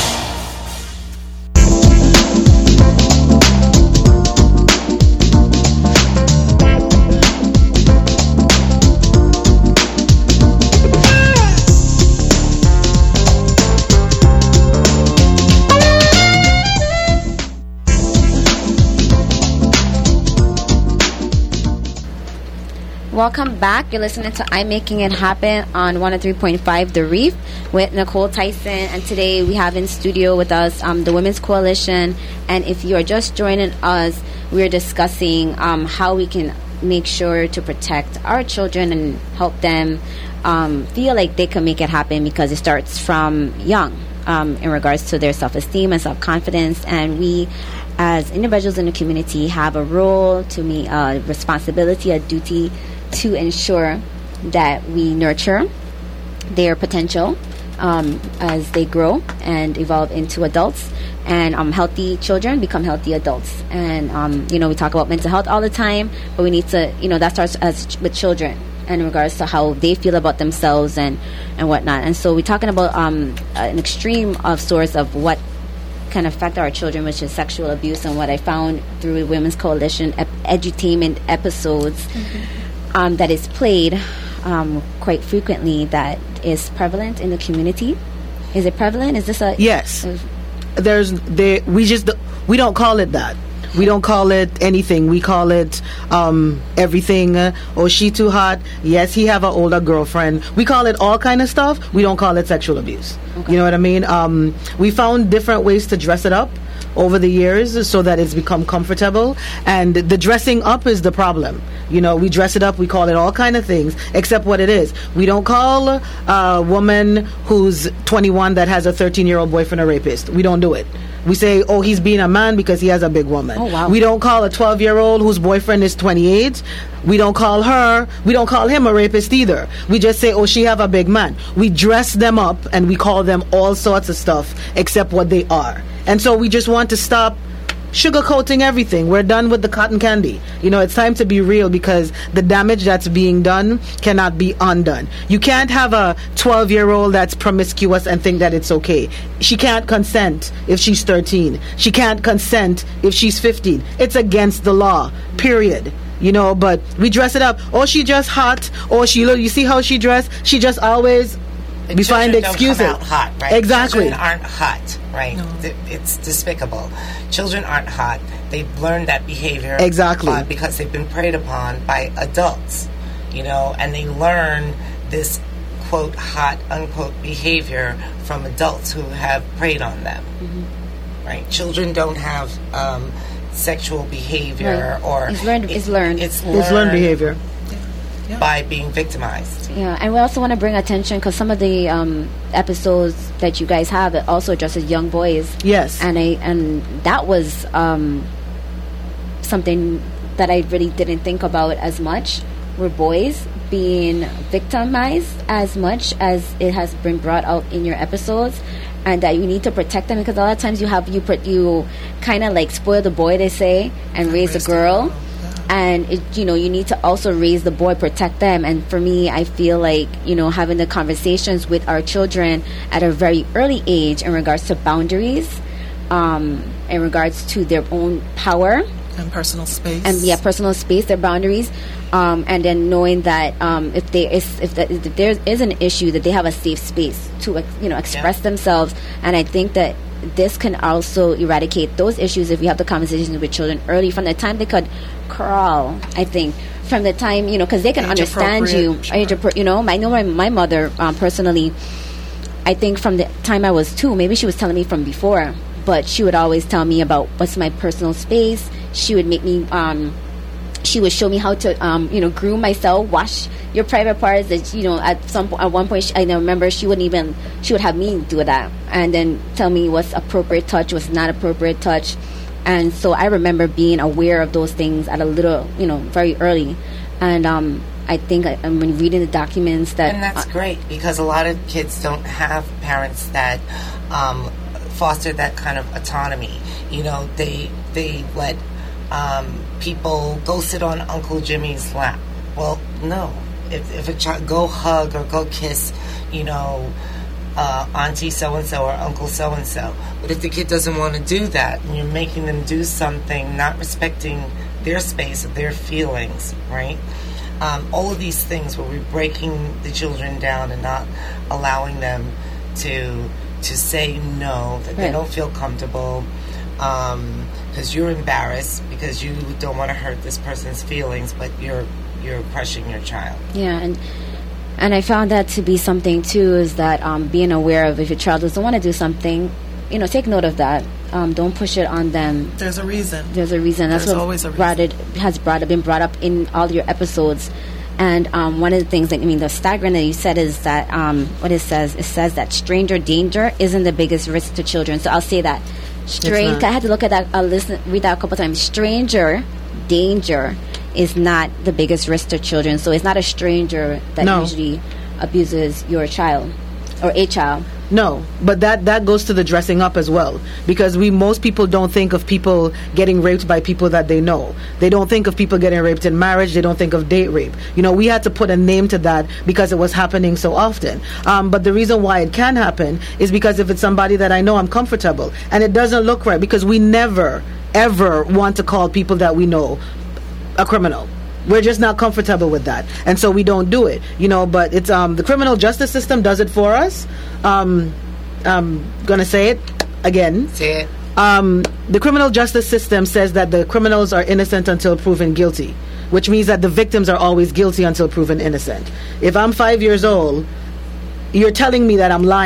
Welcome back. You're listening to I'm Making It Happen on one oh three point five The Reef with Nicole Tyson. And today we have in studio with us um, the Women's Coalition. And if you are just joining us, we're discussing um, how we can make sure to protect our children and help them um, feel like they can make it happen, because it starts from young um, in regards to their self-esteem and self-confidence. And we, as individuals in the community, have a role to meet a responsibility, a duty to ensure that we nurture their potential um, as they grow and evolve into adults. And um, healthy children become healthy adults. And, um, you know, we talk about mental health all the time, but we need to, you know, that starts as ch- with children in regards to how they feel about themselves and, and whatnot. And so we're talking about um, an extreme of source of what can affect our children, which is sexual abuse. And what I found through the Women's Coalition ep- edutainment episodes, mm-hmm. Um, that is played um, quite frequently, that is prevalent in the community. Is it prevalent? Is this a yes? A, There's there. We just we don't call it that. We don't call it anything. We call it um, everything. Uh, oh, she too hot. Yes, he have an older girlfriend. We call it all kind of stuff. We don't call it sexual abuse. Okay. You know what I mean? Um, we found different ways to dress it up. over the years so that it's become comfortable. And the dressing up is the problem. You know, we dress it up, we call it all kind of things, except what it is. We don't call a woman who's twenty-one that has a thirteen-year-old boyfriend a rapist. We don't do it. We say, oh, he's being a man because he has a big woman. Oh, wow. We don't call a twelve-year-old whose boyfriend is twenty-eight. We don't call her, we don't call him a rapist either. We just say, oh, she have a big man. We dress them up and we call them all sorts of stuff except what they are. And so we just want to stop sugarcoating everything. We're done with the cotton candy. You know, it's time to be real because the damage that's being done cannot be undone. You can't have a twelve-year-old that's promiscuous and think that it's okay. She can't consent if she's thirteen. She can't consent if she's fifteen. It's against the law, period. You know, but we dress it up. Oh, she just hot. Oh, she look. You see how she dressed? She just always. The we find children excuses. Don't come out hot, right? Exactly. Children aren't hot, right? No. Th- It's despicable. Children aren't hot. They've learned that behavior exactly uh, because they've been preyed upon by adults, you know, and they learn this quote hot unquote behavior from adults who have preyed on them, mm-hmm. right? Children don't have um, sexual behavior right. or it's learned. It's learned. It's learned, it's learned behavior. Yeah. By being victimized. Yeah, and we also want to bring attention because some of the um, episodes that you guys have it also addresses young boys. Yes, and I and that was um, something that I really didn't think about as much. Were boys being victimized as much as it has been brought out in your episodes, and that you need to protect them because a lot of times you have you put you kind of like spoil the boy, they say, and raise the girl. And it, you know, you need to also raise the boy, protect them. And for me, I feel like, you know, having the conversations with our children at a very early age in regards to boundaries, um, in regards to their own power and personal space, and yeah, personal space, their boundaries, um, and then knowing that um, if there is if, that, if there is an issue, that they have a safe space to ex- you know express yeah. themselves. And I think that this can also eradicate those issues if we have the conversations with children early, from the time they could crawl. I think from the time, you know, because they can age understand you. Sure. Age appro- you know, I know my, my mother um, personally. I think from the time I was two, maybe she was telling me from before, but she would always tell me about what's my personal space. She would make me. Um, she would show me how to, um, you know, groom myself, wash your private parts. That, you know, at some at one point, she, I remember she wouldn't even, she would have me do that, and then tell me what's appropriate touch, what's not appropriate touch. And so I remember being aware of those things at a little, you know, very early. And um, I think I, I'm reading the documents that, and that's uh, great because a lot of kids don't have parents that um, foster that kind of autonomy. You know, they they let. Um, people go sit on Uncle Jimmy's lap. Well, no. If, if a child go hug or go kiss, you know, uh, Auntie so and so or Uncle so and so. But if the kid doesn't want to do that, and you're making them do something, not respecting their space or their feelings, right? Um, all of these things where we're breaking the children down and not allowing them to to say no, that right. they don't feel comfortable. Um, because you're embarrassed because you don't want to hurt this person's feelings, but you're you're crushing your child. Yeah, and and I found that to be something too, is that um, being aware of if your child doesn't want to do something, you know, take note of that. Um, don't push it on them. There's a reason. There's a reason. That's There's what always a reason. Brought it has brought been brought up in all your episodes. And um, one of the things that I mean, the staggering that you said is that um, what it says. It says that stranger danger isn't the biggest risk to children. So I'll say that. Strange. I had to look at that. I'll listen, read that a couple times. Stranger danger is not the biggest risk to children. So it's not a stranger that no. usually abuses your child or a child. No, but that, that goes to the dressing up as well, because we most people don't think of people getting raped by people that they know. They don't think of people getting raped in marriage. They don't think of date rape. You know, we had to put a name to that because it was happening so often. Um, but the reason why it can happen is because if it's somebody that I know, I'm comfortable, and it doesn't look right, because we never, ever want to call people that we know a criminal. We're just not comfortable with that, and so we don't do it, you know. But it's um, the criminal justice system does it for us. Um, I'm gonna say it again. Say it. Um, the criminal justice system says that the criminals are innocent until proven guilty, which means that the victims are always guilty until proven innocent. If I'm five years old, you're telling me that I'm lying,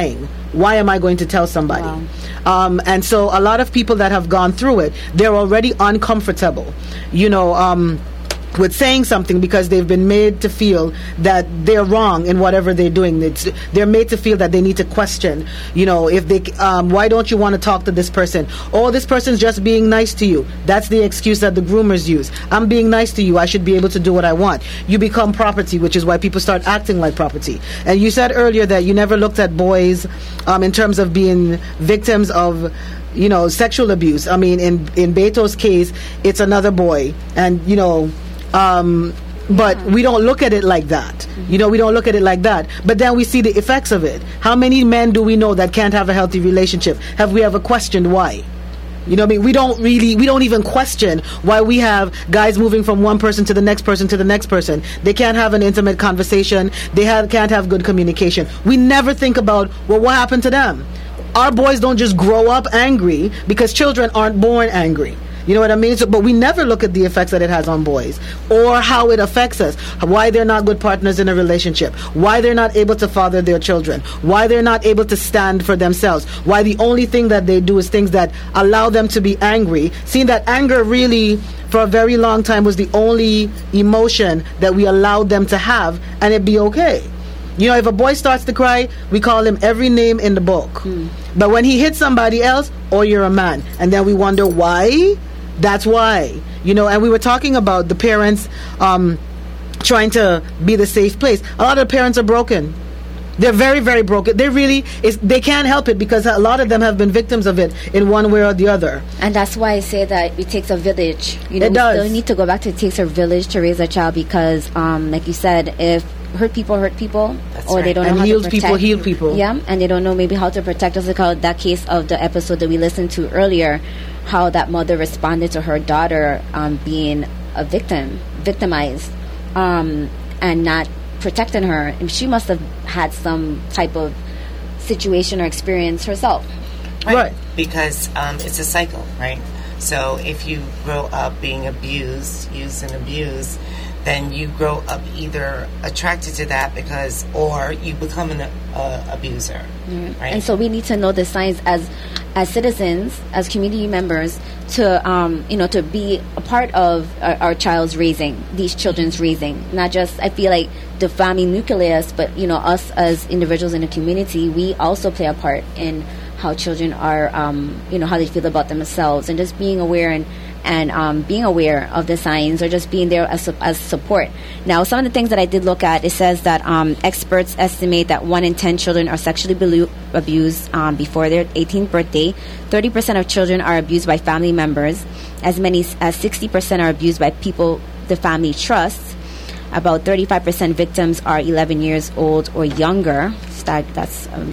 why am I going to tell somebody? Wow. Um, and so a lot of people that have gone through it, they're already uncomfortable, you know, um, with saying something because they've been made to feel that they're wrong in whatever they're doing. It's, they're made to feel that they need to question, you know, if they, um, why don't you want to talk to this person? Oh, this person's just being nice to you. That's the excuse that the groomers use. I'm being nice to you. I should be able to do what I want. You become property, which is why people start acting like property. And you said earlier that you never looked at boys um, in terms of being victims of, you know, sexual abuse. I mean, in, in Beto's case, it's another boy. And, you know, Um, but yeah. we don't look at it like that. Mm-hmm. You know, we don't look at it like that. But then we see the effects of it. How many men do we know that can't have a healthy relationship? Have we ever questioned why? You know what I mean? We don't really, we don't even question why we have guys moving from one person to the next person to the next person. They can't have an intimate conversation. They have, can't have good communication. We never think about, well, what happened to them? Our boys don't just grow up angry because children aren't born angry. You know what I mean? So, but we never look at the effects that it has on boys or how it affects us, why they're not good partners in a relationship, why they're not able to father their children, why they're not able to stand for themselves, why the only thing that they do is things that allow them to be angry, seeing that anger really for a very long time was the only emotion that we allowed them to have, and it'd be okay. You know, if a boy starts to cry, we call him every name in the book. Mm. But when he hits somebody else, oh, you're a man. And then we wonder why. That's why, you know, and we were talking about the parents um, trying to be the safe place. A lot of parents are broken. They're very, very broken. They really, it's, they can't help it because a lot of them have been victims of it in one way or the other. And that's why I say that it takes a village. You know, it we does. still need to go back to it takes a village to raise a child because, um, like you said, if hurt people hurt people, That's or right. they don't and know how healed to protect people heal people. Yeah, and they don't know maybe how to protect us. Like how that case of the episode that we listened to earlier, how that mother responded to her daughter um, being a victim, victimized, um, and not protecting her. And she must have had some type of situation or experience herself. Right. Right. Because um, it's a cycle, right? So if you grow up being abused, used and abused, then you grow up either attracted to that because, or you become an uh, abuser, Mm-hmm. right? And so we need to know the signs as as citizens, as community members, to um, you know, to be a part of our, our child's raising, these children's raising. Not just, I feel like, the family nucleus, but you know, us as individuals in the community, we also play a part in how children are, um, you know, how they feel about themselves, and just being aware and and um, being aware of the signs, or just being there as as support. Now, some of the things that I did look at, it says that um, experts estimate that one in ten children are sexually belu- abused um, before their eighteenth birthday. thirty percent of children are abused by family members. As many as sixty percent are abused by people the family trusts. About thirty-five percent victims are eleven years old or younger. That, that's um,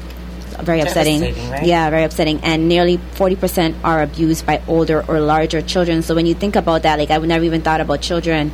very upsetting. Right? Yeah, very upsetting. And nearly forty percent are abused by older or larger children. So when you think about that, like, I would never even thought about children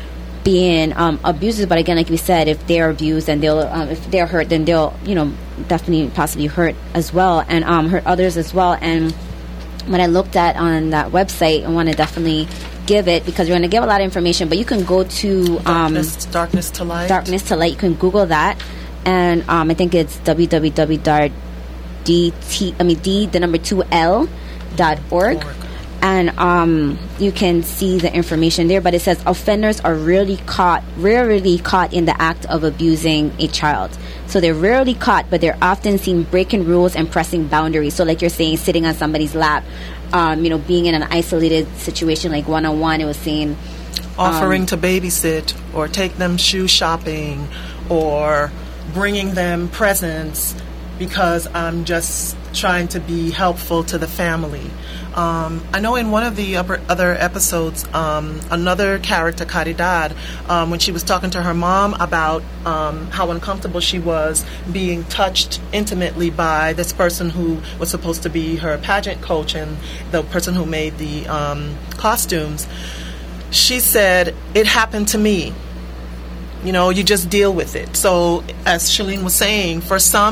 being um, abused. But again, like we said, if they're abused and they'll, um, if they're hurt, then they'll, you know, definitely possibly hurt as well, and um, hurt others as well. And when I looked at on that website, I want to definitely give it, because we're going to give a lot of information, but you can go to um, Darkness, Darkness to Light. Darkness to Light. You can Google that, and um, I think it's w w w dot d t I mean d the number two l dot org, and um, you can see the information there. But it says offenders are rarely caught, rarely caught in the act of abusing a child. So they're rarely caught, but they're often seen breaking rules and pressing boundaries. So, like you're saying, sitting on somebody's lap, um, you know, being in an isolated situation like one-on-one. It was saying offering um, to babysit or take them shoe shopping or bringing them presents because I'm just trying to be helpful to the family. Um, I know in one of the upper, other episodes, um, another character, Caridad, um, when she was talking to her mom about um, how uncomfortable she was being touched intimately by this person who was supposed to be her pageant coach and the person who made the um, costumes, she said, "It happened to me." You know, you just deal with it. So, as Shalene was saying, for some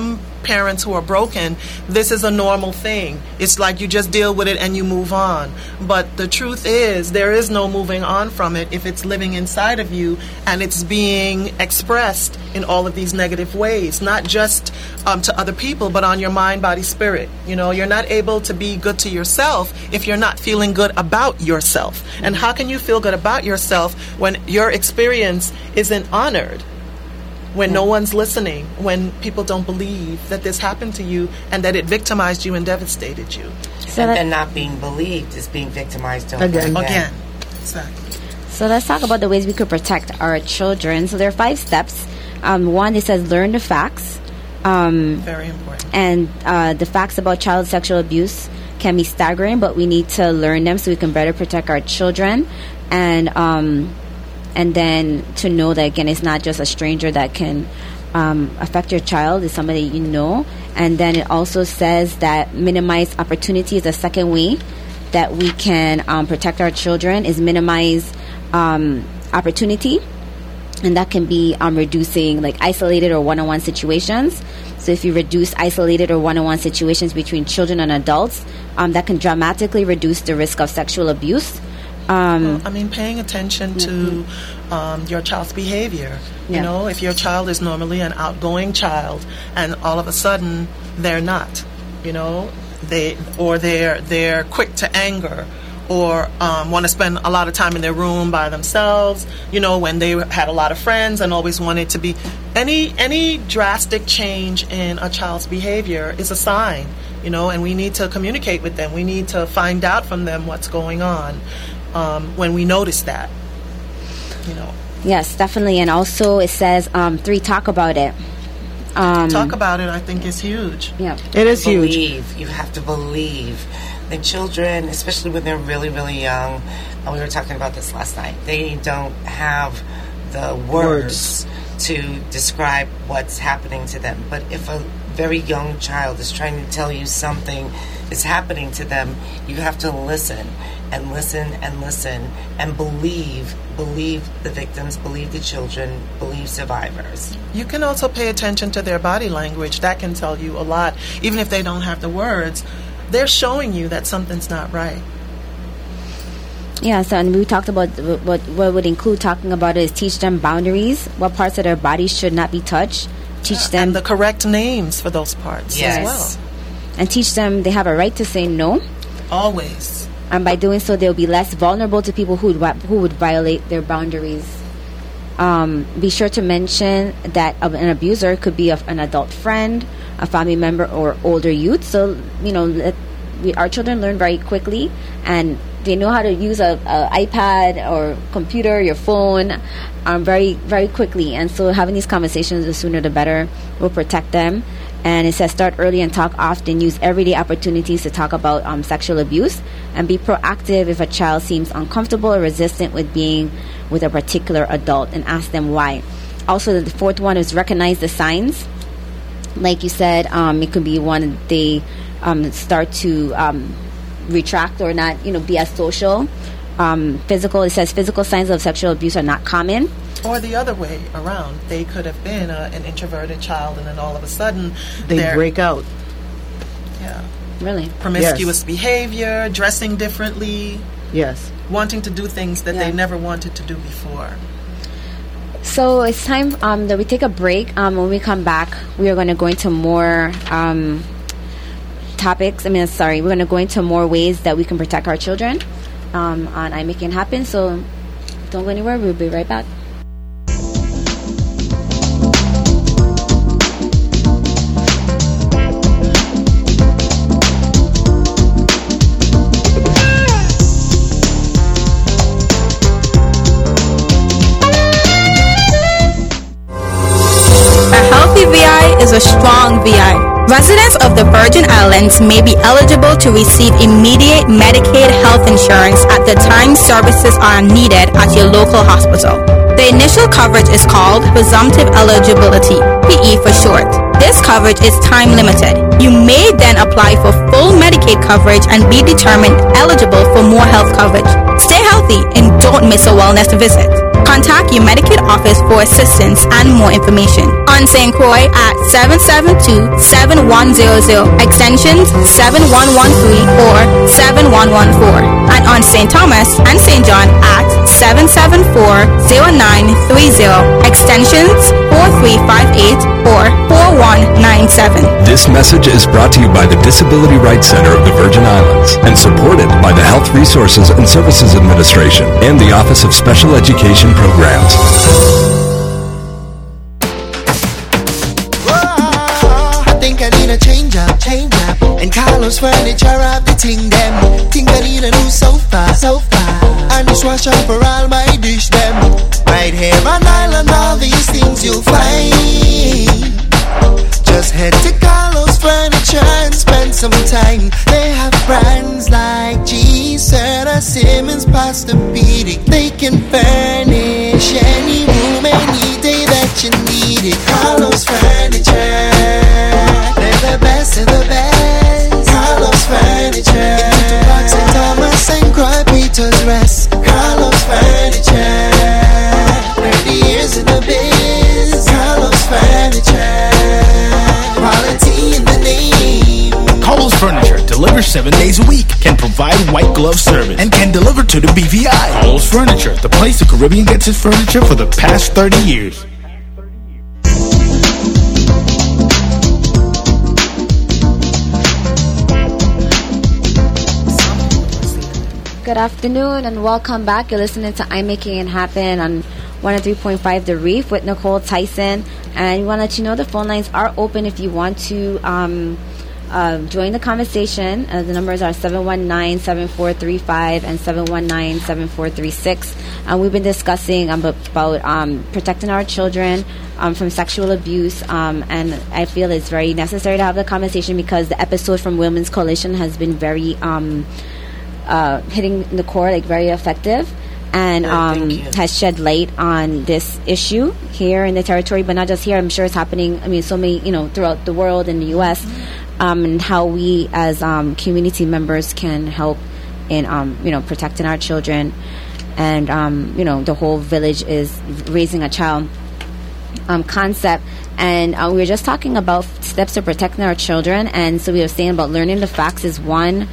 parents who are broken, this is a normal thing. It's like you just deal with it and you move on. But the truth is, there is no moving on from it if it's living inside of you and it's being expressed in all of these negative ways, not just um, to other people, but on your mind, body, spirit. You know, you're not able to be good to yourself if you're not feeling good about yourself. And how can you feel good about yourself when your experience isn't honored? When no one's listening, when people don't believe that this happened to you and that it victimized you and devastated you. So and then not being believed is being victimized over again. Again. Again. Exactly. So let's talk about the ways we could protect our children. So there are five steps. Um, one, it says learn the facts. Um, Very important. And uh, the facts about child sexual abuse can be staggering, but we need to learn them so we can better protect our children. And um, and then to know that, again, it's not just a stranger that can um, affect your child. It's somebody you know. And then it also says that minimize opportunity is a second way that we can um, protect our children, is minimize um, opportunity. And that can be um, reducing like isolated or one-on-one situations. So if you reduce isolated or one-on-one situations between children and adults, um, that can dramatically reduce the risk of sexual abuse. Um, well, I mean, paying attention mm-hmm. to um, your child's behavior. You yeah. know, if your child is normally an outgoing child and all of a sudden they're not, you know, they or they're they're quick to anger, or um, want to spend a lot of time in their room by themselves, you know, when they had a lot of friends and always wanted to be. Any any drastic change in a child's behavior is a sign, you know, and we need to communicate with them. We need to find out from them what's going on um, when we notice that, you know. Yes, definitely. And also it says, um, three, talk about it. Um, talk about it, I think, is huge. Yeah, it is believe. huge. You have to believe. The children, especially when they're really, really young, and we were talking about this last night, they don't have the words, words to describe what's happening to them. But if a very young child is trying to tell you something is happening to them, you have to listen and listen and listen and believe, believe the victims, believe the children, believe survivors. You can also pay attention to their body language. That can tell you a lot. Even if they don't have the words, they're showing you that something's not right. Yeah, so and we talked about what what would include talking about it is teach them boundaries, what parts of their bodies should not be touched. Teach yeah, them and the correct names for those parts yes. as well. And teach them they have a right to say no. Always. And by doing so, they'll be less vulnerable to people who would, who would violate their boundaries. Um, be sure to mention that an abuser could be a, an adult friend, a family member, or older youth. So, you know, let, we, our children learn very quickly, and they know how to use a, a iPad or computer, your phone, um, very, very quickly. And so having these conversations, the sooner the better, will protect them. And it says start early and talk often. Use everyday opportunities to talk about um, sexual abuse, and be proactive if a child seems uncomfortable or resistant with being with a particular adult, and ask them why. Also, the fourth one is recognize the signs. Like you said, um, it could be one they um, start to um, retract or not, you know, be as social. Um, physical, it says physical signs of sexual abuse are not common. Or the other way around. They could have been a, an introverted child, and then all of a sudden they break out. Yeah. Really? Promiscuous yes. behavior, dressing differently. Yes. Wanting to do things that yeah. they never wanted to do before. So it's time um, that we take a break. Um, when we come back, we are going to go into more um, topics. I mean, sorry, we're going to go into more ways that we can protect our children um, on I Make It Happen. So don't go anywhere. We'll be right back. Is a strong V I. Residents of the Virgin Islands may be eligible to receive immediate Medicaid health insurance at the time services are needed at your local hospital. The initial coverage is called presumptive eligibility, P E for short. This coverage is time limited. You may then apply for full Medicaid coverage and be determined eligible for more health coverage. Stay healthy and don't miss a wellness visit. Contact your Medicaid office for assistance and more information. on Saint Croix at seven seven two, seven one zero zero, extensions seven one one three or seven one one four. And on Saint Thomas and Saint John at seven seven four, zero nine three zero, extensions four three five eight or four one nine seven. This message is brought to you by the Disability Rights Center of the Virgin Islands and supported by the Health Resources and Services Administration and the Office of Special Education Programs. I think I need a change up, change up. And Carlos Furniture have the thing them. Think I need a new sofa, sofa. And dishwasher for all my dish them. Right here on Island, all these things you'll find. Just head to Carlos Furniture and spend some time. They have brands like G, Serta, Simmons, Posturepedic. They can furnish any room, any day that you need it. Carlos Furniture, they're the best of the best. Carlos Furniture, Box and Thomas and Croix, Peter's Rest. Carlos Furniture, thirty years in the biz. Carlos Furniture, quality in the name. Carlos Furniture delivers seven days a week, can provide white glove service, and can deliver to the B V I. Carlos Furniture, the place the Caribbean gets its furniture for the past thirty years. Good afternoon and welcome back. You're listening to I'm Making It Happen on one oh three point five The Reef with Nicole Tyson. And we want to let you know the phone lines are open if you want to um, uh, join the conversation. Uh, the numbers are seven one nine, seven four three five and seven one nine, seven four three six. And we've been discussing um, about um, protecting our children um, from sexual abuse. Um, and I feel it's very necessary to have the conversation because the episode from Women's Coalition has been very... Um, Uh, hitting the core, like very effective, and um, has shed light on this issue here in the territory, but not just here. I'm sure it's happening. I mean, so many, you know, throughout the world in the U S Um, and how we as um, community members can help in, um, you know, protecting our children, and um, you know, the whole village is raising a child um, concept. And uh, we were just talking about steps to protecting our children, and so we were saying about learning the facts is one.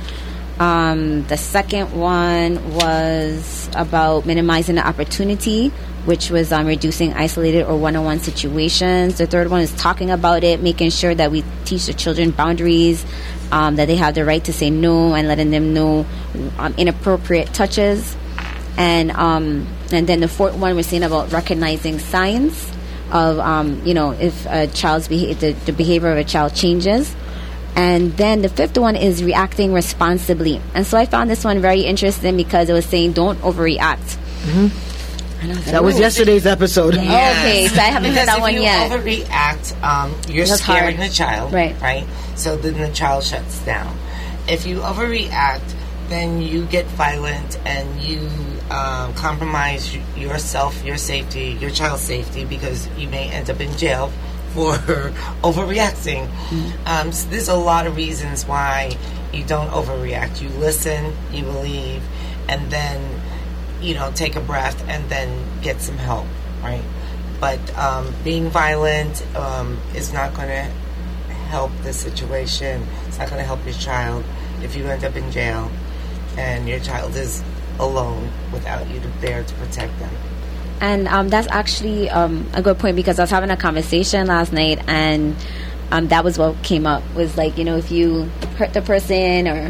Um, the second one was about minimizing the opportunity, which was um, reducing isolated or one-on-one situations. The third one is talking about it, making sure that we teach the children boundaries, um, that they have the right to say no, and letting them know um, inappropriate touches. And um, and then the fourth one we're saying about recognizing signs of, um, you know, if a child's beha- the, the behavior of a child changes. And then the fifth one is reacting responsibly. And so I found this one very interesting because it was saying don't overreact. Mm-hmm. That was yesterday's episode. Yes. Oh, okay, so I haven't heard Because that if one you yet. overreact, um, you're That's scaring hard. the child, Right. Right. So then the child shuts down. If you overreact, then you get violent and you um, compromise yourself, your safety, your child's safety, because you may end up in jail for overreacting. Mm-hmm. Um, so there's a lot of reasons why you don't overreact. You listen, you believe, and then, you know, take a breath and then get some help, right? But um, being violent um, is not going to help the situation. It's not going to help your child if you end up in jail and your child is alone without you to there to protect them. And um, that's actually um, a good point because I was having a conversation last night, and um, that was what came up. Was like, you know, if you hurt the person or,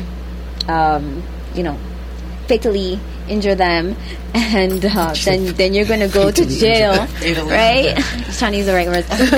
um, you know, fatally injure them, and uh, then then you're going to go to jail, right? I'm trying to use the right words. And,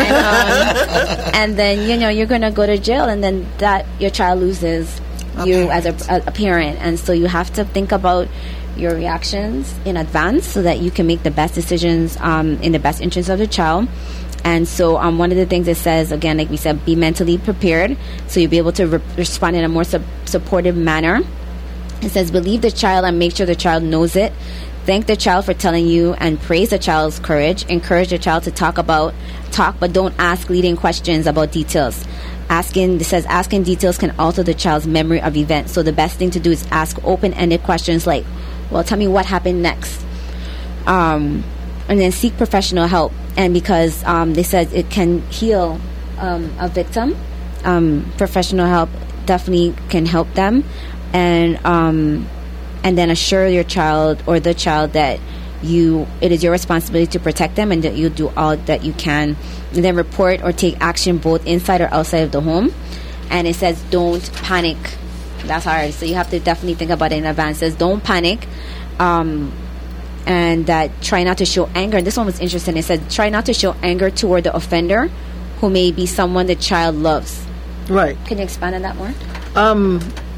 um, and then, you know, you're going to go to jail, and then that your child loses you as a, a parent. And so you have to think about your reactions in advance so that you can make the best decisions um, in the best interest of the child. And so um, one of the things it says, again, like we said, be mentally prepared so you'll be able to re- respond in a more su- supportive manner. It says, believe the child and make sure the child knows it. Thank the child for telling you and praise the child's courage. Encourage the child to talk about, talk, but don't ask leading questions about details. Asking, it says, asking details can alter the child's memory of events. So the best thing to do is ask open-ended questions like, well, tell me what happened next. Um, and then seek professional help. And because um, they said it can heal um, a victim, um, professional help definitely can help them. And um, and then assure your child or the child that you it is your responsibility to protect them and that you do all that you can. And then report or take action both inside or outside of the home. And it says don't panic. That's hard. So you have to definitely think about it in advance. It says don't panic. Um, and that try not to show anger. This one was interesting. It said try not to show anger toward the offender who may be someone the child loves. Right. Can you expand on that more? Um,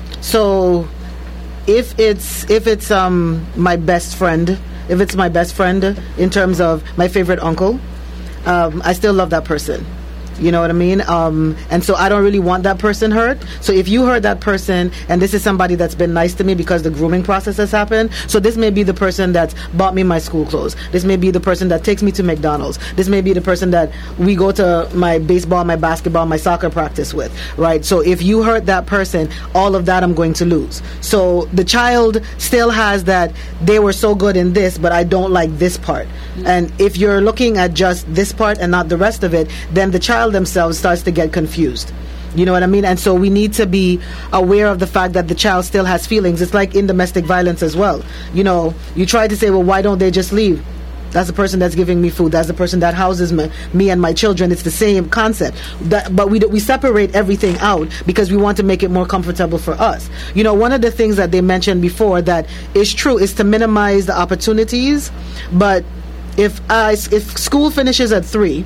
so if it's if it's um my best friend, if it's my best friend in terms of my favorite uncle, um, I still love that person. You know what I mean? Um, and so I don't really want that person hurt. So if you hurt that person, and this is somebody that's been nice to me because the grooming process has happened, so this may be the person that's bought me my school clothes. This may be the person that takes me to McDonald's. This may be the person that we go to my baseball, my basketball, my soccer practice with, right? So if you hurt that person, all of that I'm going to lose. So the child still has that they were so good in this, but I don't like this part. Mm-hmm. And if you're looking at just this part and not the rest of it, then the child themselves starts to get confused. You know what I mean? And so we need to be aware of the fact that the child still has feelings. It's like in domestic violence as well. You know, you try to say, well, why don't they just leave? That's the person that's giving me food. That's the person that houses me, me and my children. It's the same concept. That, but we, we separate everything out because we want to make it more comfortable for us. You know, one of the things that they mentioned before that is true is to minimize the opportunities. But if I, if school finishes at three,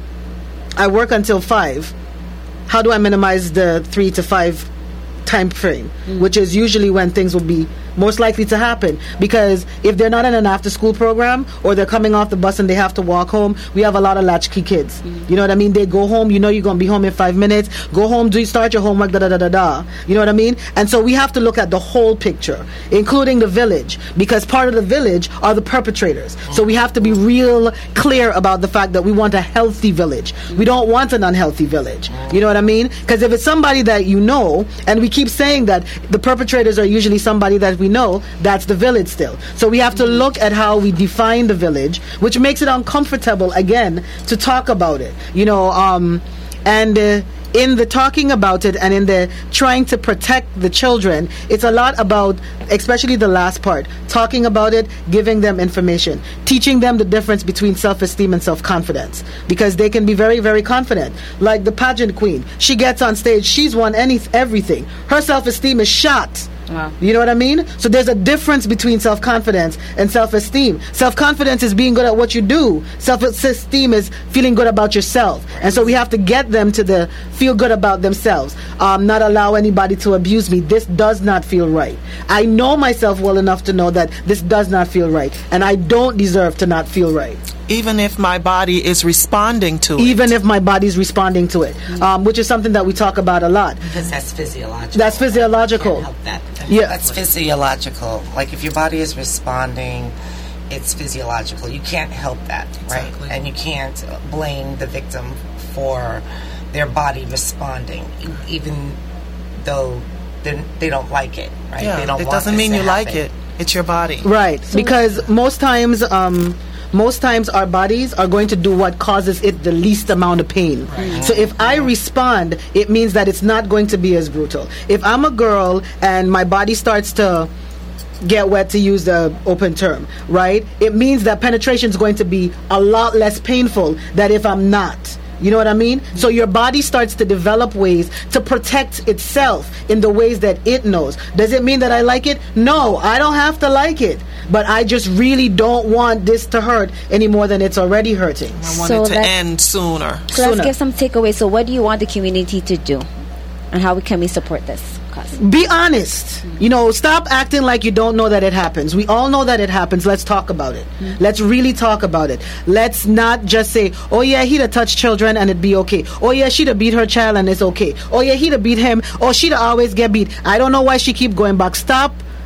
I work until five. How do I minimize the three to five time frame, mm-hmm. which is usually when things will be most likely to happen? Because if they're not in an after-school program or they're coming off the bus and they have to walk home, we have a lot of latchkey kids. Mm-hmm. You know what I mean? They go home, you know you're going to be home in five minutes. Go home, do start your homework, da-da-da-da-da. You know what I mean? And so we have to look at the whole picture, including the village, because part of the village are the perpetrators. Mm-hmm. So we have to be real clear about the fact that we want a healthy village. Mm-hmm. We don't want an unhealthy village. Mm-hmm. You know what I mean? Because if it's somebody that you know, and we keep saying that the perpetrators are usually somebody that we know, that's the village still. So we have to look at how we define the village, which makes it uncomfortable again to talk about it. You know, um, and uh, in the talking about it and in the trying to protect the children, it's a lot about, especially the last part, talking about it, giving them information, teaching them the difference between self-esteem and self-confidence, because they can be very, very confident. Like the pageant queen, she gets on stage, she's won any everything. Her self-esteem is shot. Wow. You know what I mean? So there's a difference between self-confidence and self-esteem. Self-confidence is being good at what you do. Self-esteem is feeling good about yourself. And so we have to get them to the feel good about themselves. Um, not allow anybody to abuse me. This does not feel right. I know myself well enough to know that this does not feel right. And I don't deserve to not feel right. Even if my body is responding to it. Even if my body is responding to it, mm-hmm. um, which is something that we talk about a lot. Because that's physiological. That's physiological. You can't help that. Yeah, that's physiological. Like if your body is responding, it's physiological. You can't help that, exactly. Right? And you can't blame the victim for their body responding, even though they don't like it, right? Yeah, they don't it want doesn't mean you happen. like it. It's your body, right? So because most times. Um, Most times our bodies are going to do what causes it the least amount of pain. Right. So if I respond, it means that it's not going to be as brutal. If I'm a girl and my body starts to get wet, to use the open term, right? It means that penetration is going to be a lot less painful than if I'm not. You know what I mean? So your body starts to develop ways to protect itself in the ways that it knows. Does it mean that I like it? No, I don't have to like it. But I just really don't want this to hurt any more than it's already hurting. I want so it to end sooner. So sooner. Let's give some takeaways. So what do you want the community to do? And how can we support this cause? Be honest. Mm-hmm. You know, stop acting like you don't know that it happens. We all know that it happens. Let's talk about it. Mm-hmm. Let's really talk about it. Let's not just say, oh yeah, he'd have touched children and it'd be okay. Oh yeah, she'd have beat her child and it's okay. Oh yeah, he'd have beat him. Oh, she'd have always get beat. I don't know why she keep going back. Stop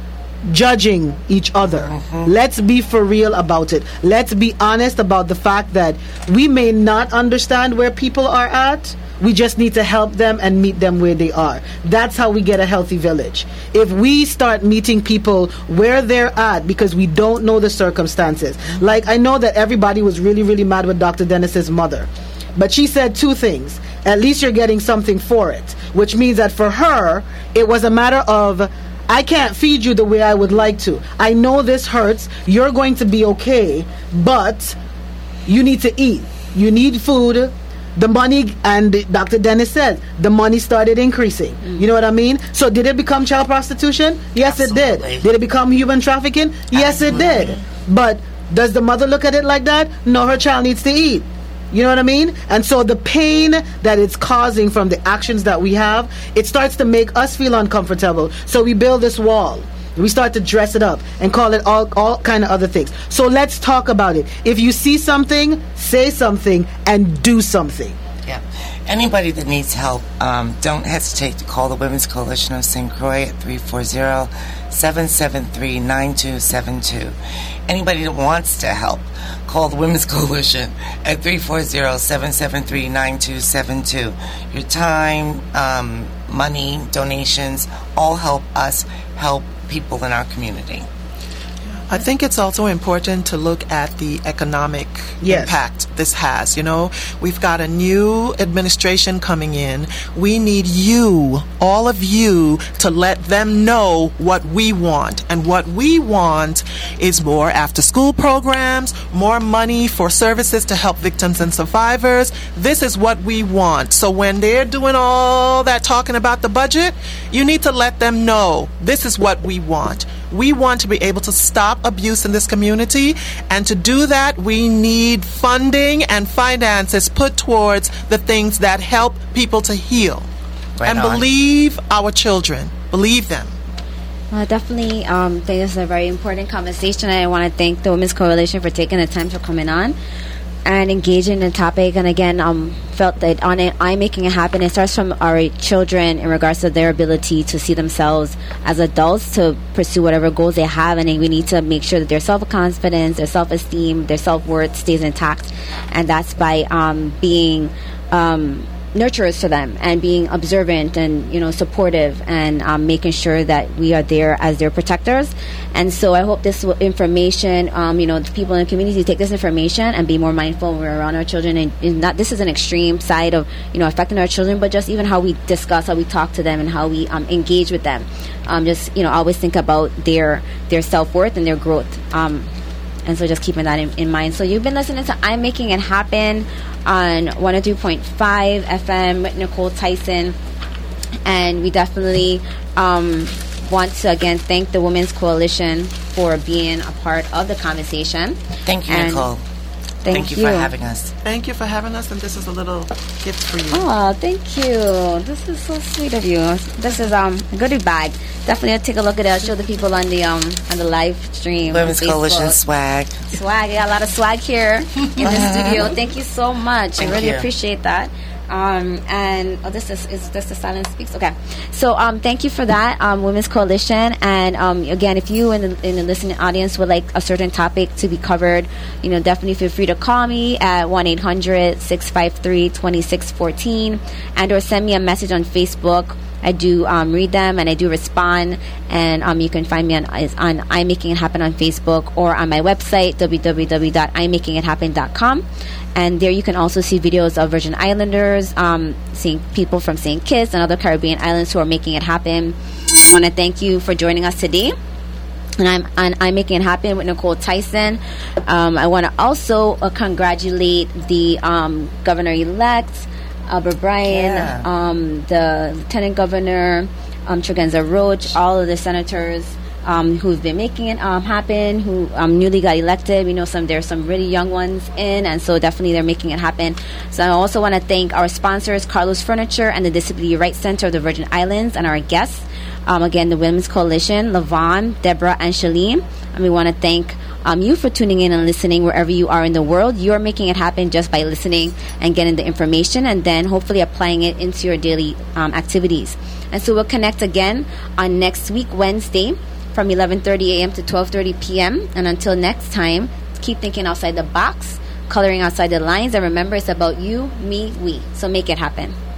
judging each other. Mm-hmm. Let's be for real about it. Let's be honest about the fact that we may not understand where people are at. We just need to help them and meet them where they are. That's how we get a healthy village. If we start meeting people where they're at because we don't know the circumstances. Like, I know that everybody was really, really mad with Doctor Dennis's mother. But she said two things. At least you're getting something for it. Which means that for her, it was a matter of, I can't feed you the way I would like to. I know this hurts. You're going to be okay. But you need to eat. You need food. The money, and Doctor Dennis said, the money started increasing. Mm. You know what I mean? So did it become child prostitution? Yes, Absolutely. It did. Did it become human trafficking? Yes, Absolutely. It did. But does the mother look at it like that? No, her child needs to eat. You know what I mean? And so the pain that it's causing from the actions that we have, it starts to make us feel uncomfortable. So we build this wall. We start to dress it up and call it all, all kind of other things. So let's talk about it. If you see something, say something and do something. Yeah. Anybody that needs help, um, don't hesitate to call the Women's Coalition of Saint Croix at three four zero, seven seven three, nine two seven two. Anybody that wants to help, call the Women's Coalition at three four zero, seven seven three, nine two seven two. Your time, um, money, donations, all help us help people in our community. I think it's also important to look at the economic yes. impact this has. You know, we've got a new administration coming in. We need you, all of you, to let them know what we want. And what we want is more after-school programs, more money for services to help victims and survivors. This is what we want. So when they're doing all that talking about the budget, you need to let them know this is what we want. We want to be able to stop abuse in this community, and to do that, we need funding and finances put towards the things that help people to heal. Right and on. Believe our children. Believe them. Well, definitely um, think this is a very important conversation, and I want to thank the Women's Coalition for taking the time for coming on and engaging in the topic. And again, um, felt that on it, I'm making it happen. It starts from our children in regards to their ability to see themselves as adults, to pursue whatever goals they have, and we need to make sure that their self-confidence, their self-esteem, their self-worth stays intact, and that's by um, being um, nurturers to them and being observant and, you know, supportive, and um, making sure that we are there as their protectors. And so I hope this information, um, you know, the people in the community take this information and be more mindful when we're around our children. And, and not this is an extreme side of, you know, affecting our children, but just even how we discuss, how we talk to them, and how we um, engage with them. Um, just, you know, always think about their their self-worth and their growth. Um, and so just keeping that in, in mind. So you've been listening to I'm Making It Happen on one oh three point five F M with Nicole Tyson. And we definitely um, want to, again, thank the Women's Coalition for being a part of the conversation. Thank you, and Nicole. Thank, thank you, you for having us. Thank you for having us, and this is a little gift for you. Oh, thank you. This is so sweet of you. This is um, a goodie bag. Definitely take a look at it. I'll show the people on the um on the live stream. Women's Coalition swag. Swag. I got a lot of swag here in the studio. Thank you so much. Thank I really you. appreciate that. Um, and oh, this is is this the Silence Speaks? Okay, so um, thank you for that, um, Women's Coalition. And um, again, if you in the, in the listening audience would like a certain topic to be covered, you know, definitely feel free to call me at one eight hundred, six five three, two six one four, and or send me a message on Facebook. I do um, read them and I do respond, and um, you can find me on on I'm Making It Happen on Facebook, or on my website w w w dot i'm making it happen dot com. And there you can also see videos of Virgin Islanders, um, seeing people from Saint Kitts and other Caribbean islands who are making it happen. I want to thank you for joining us today. And I'm, and I'm Making It Happen with Nicole Tyson. Um, I want to also uh, congratulate the um, governor-elect, Albert Bryan, yeah. um, the lieutenant governor, um, Tregenza Roach, all of the senators um, who've been making it um, happen, who um, newly got elected. We know some there's some really young ones in, and so definitely they're making it happen. So I also want to thank our sponsors, Carlos Furniture and the Disability Rights Center of the Virgin Islands, and our guests. Um, again, the Women's Coalition, Lavon, Deborah, and Shalene. And we want to thank um, you for tuning in and listening wherever you are in the world. You are making it happen just by listening and getting the information, and then hopefully applying it into your daily um, activities. And so we'll connect again on next week, Wednesday, from eleven thirty a.m. to twelve thirty p.m. And until next time, keep thinking outside the box, coloring outside the lines, and remember, it's about you, me, we. So make it happen.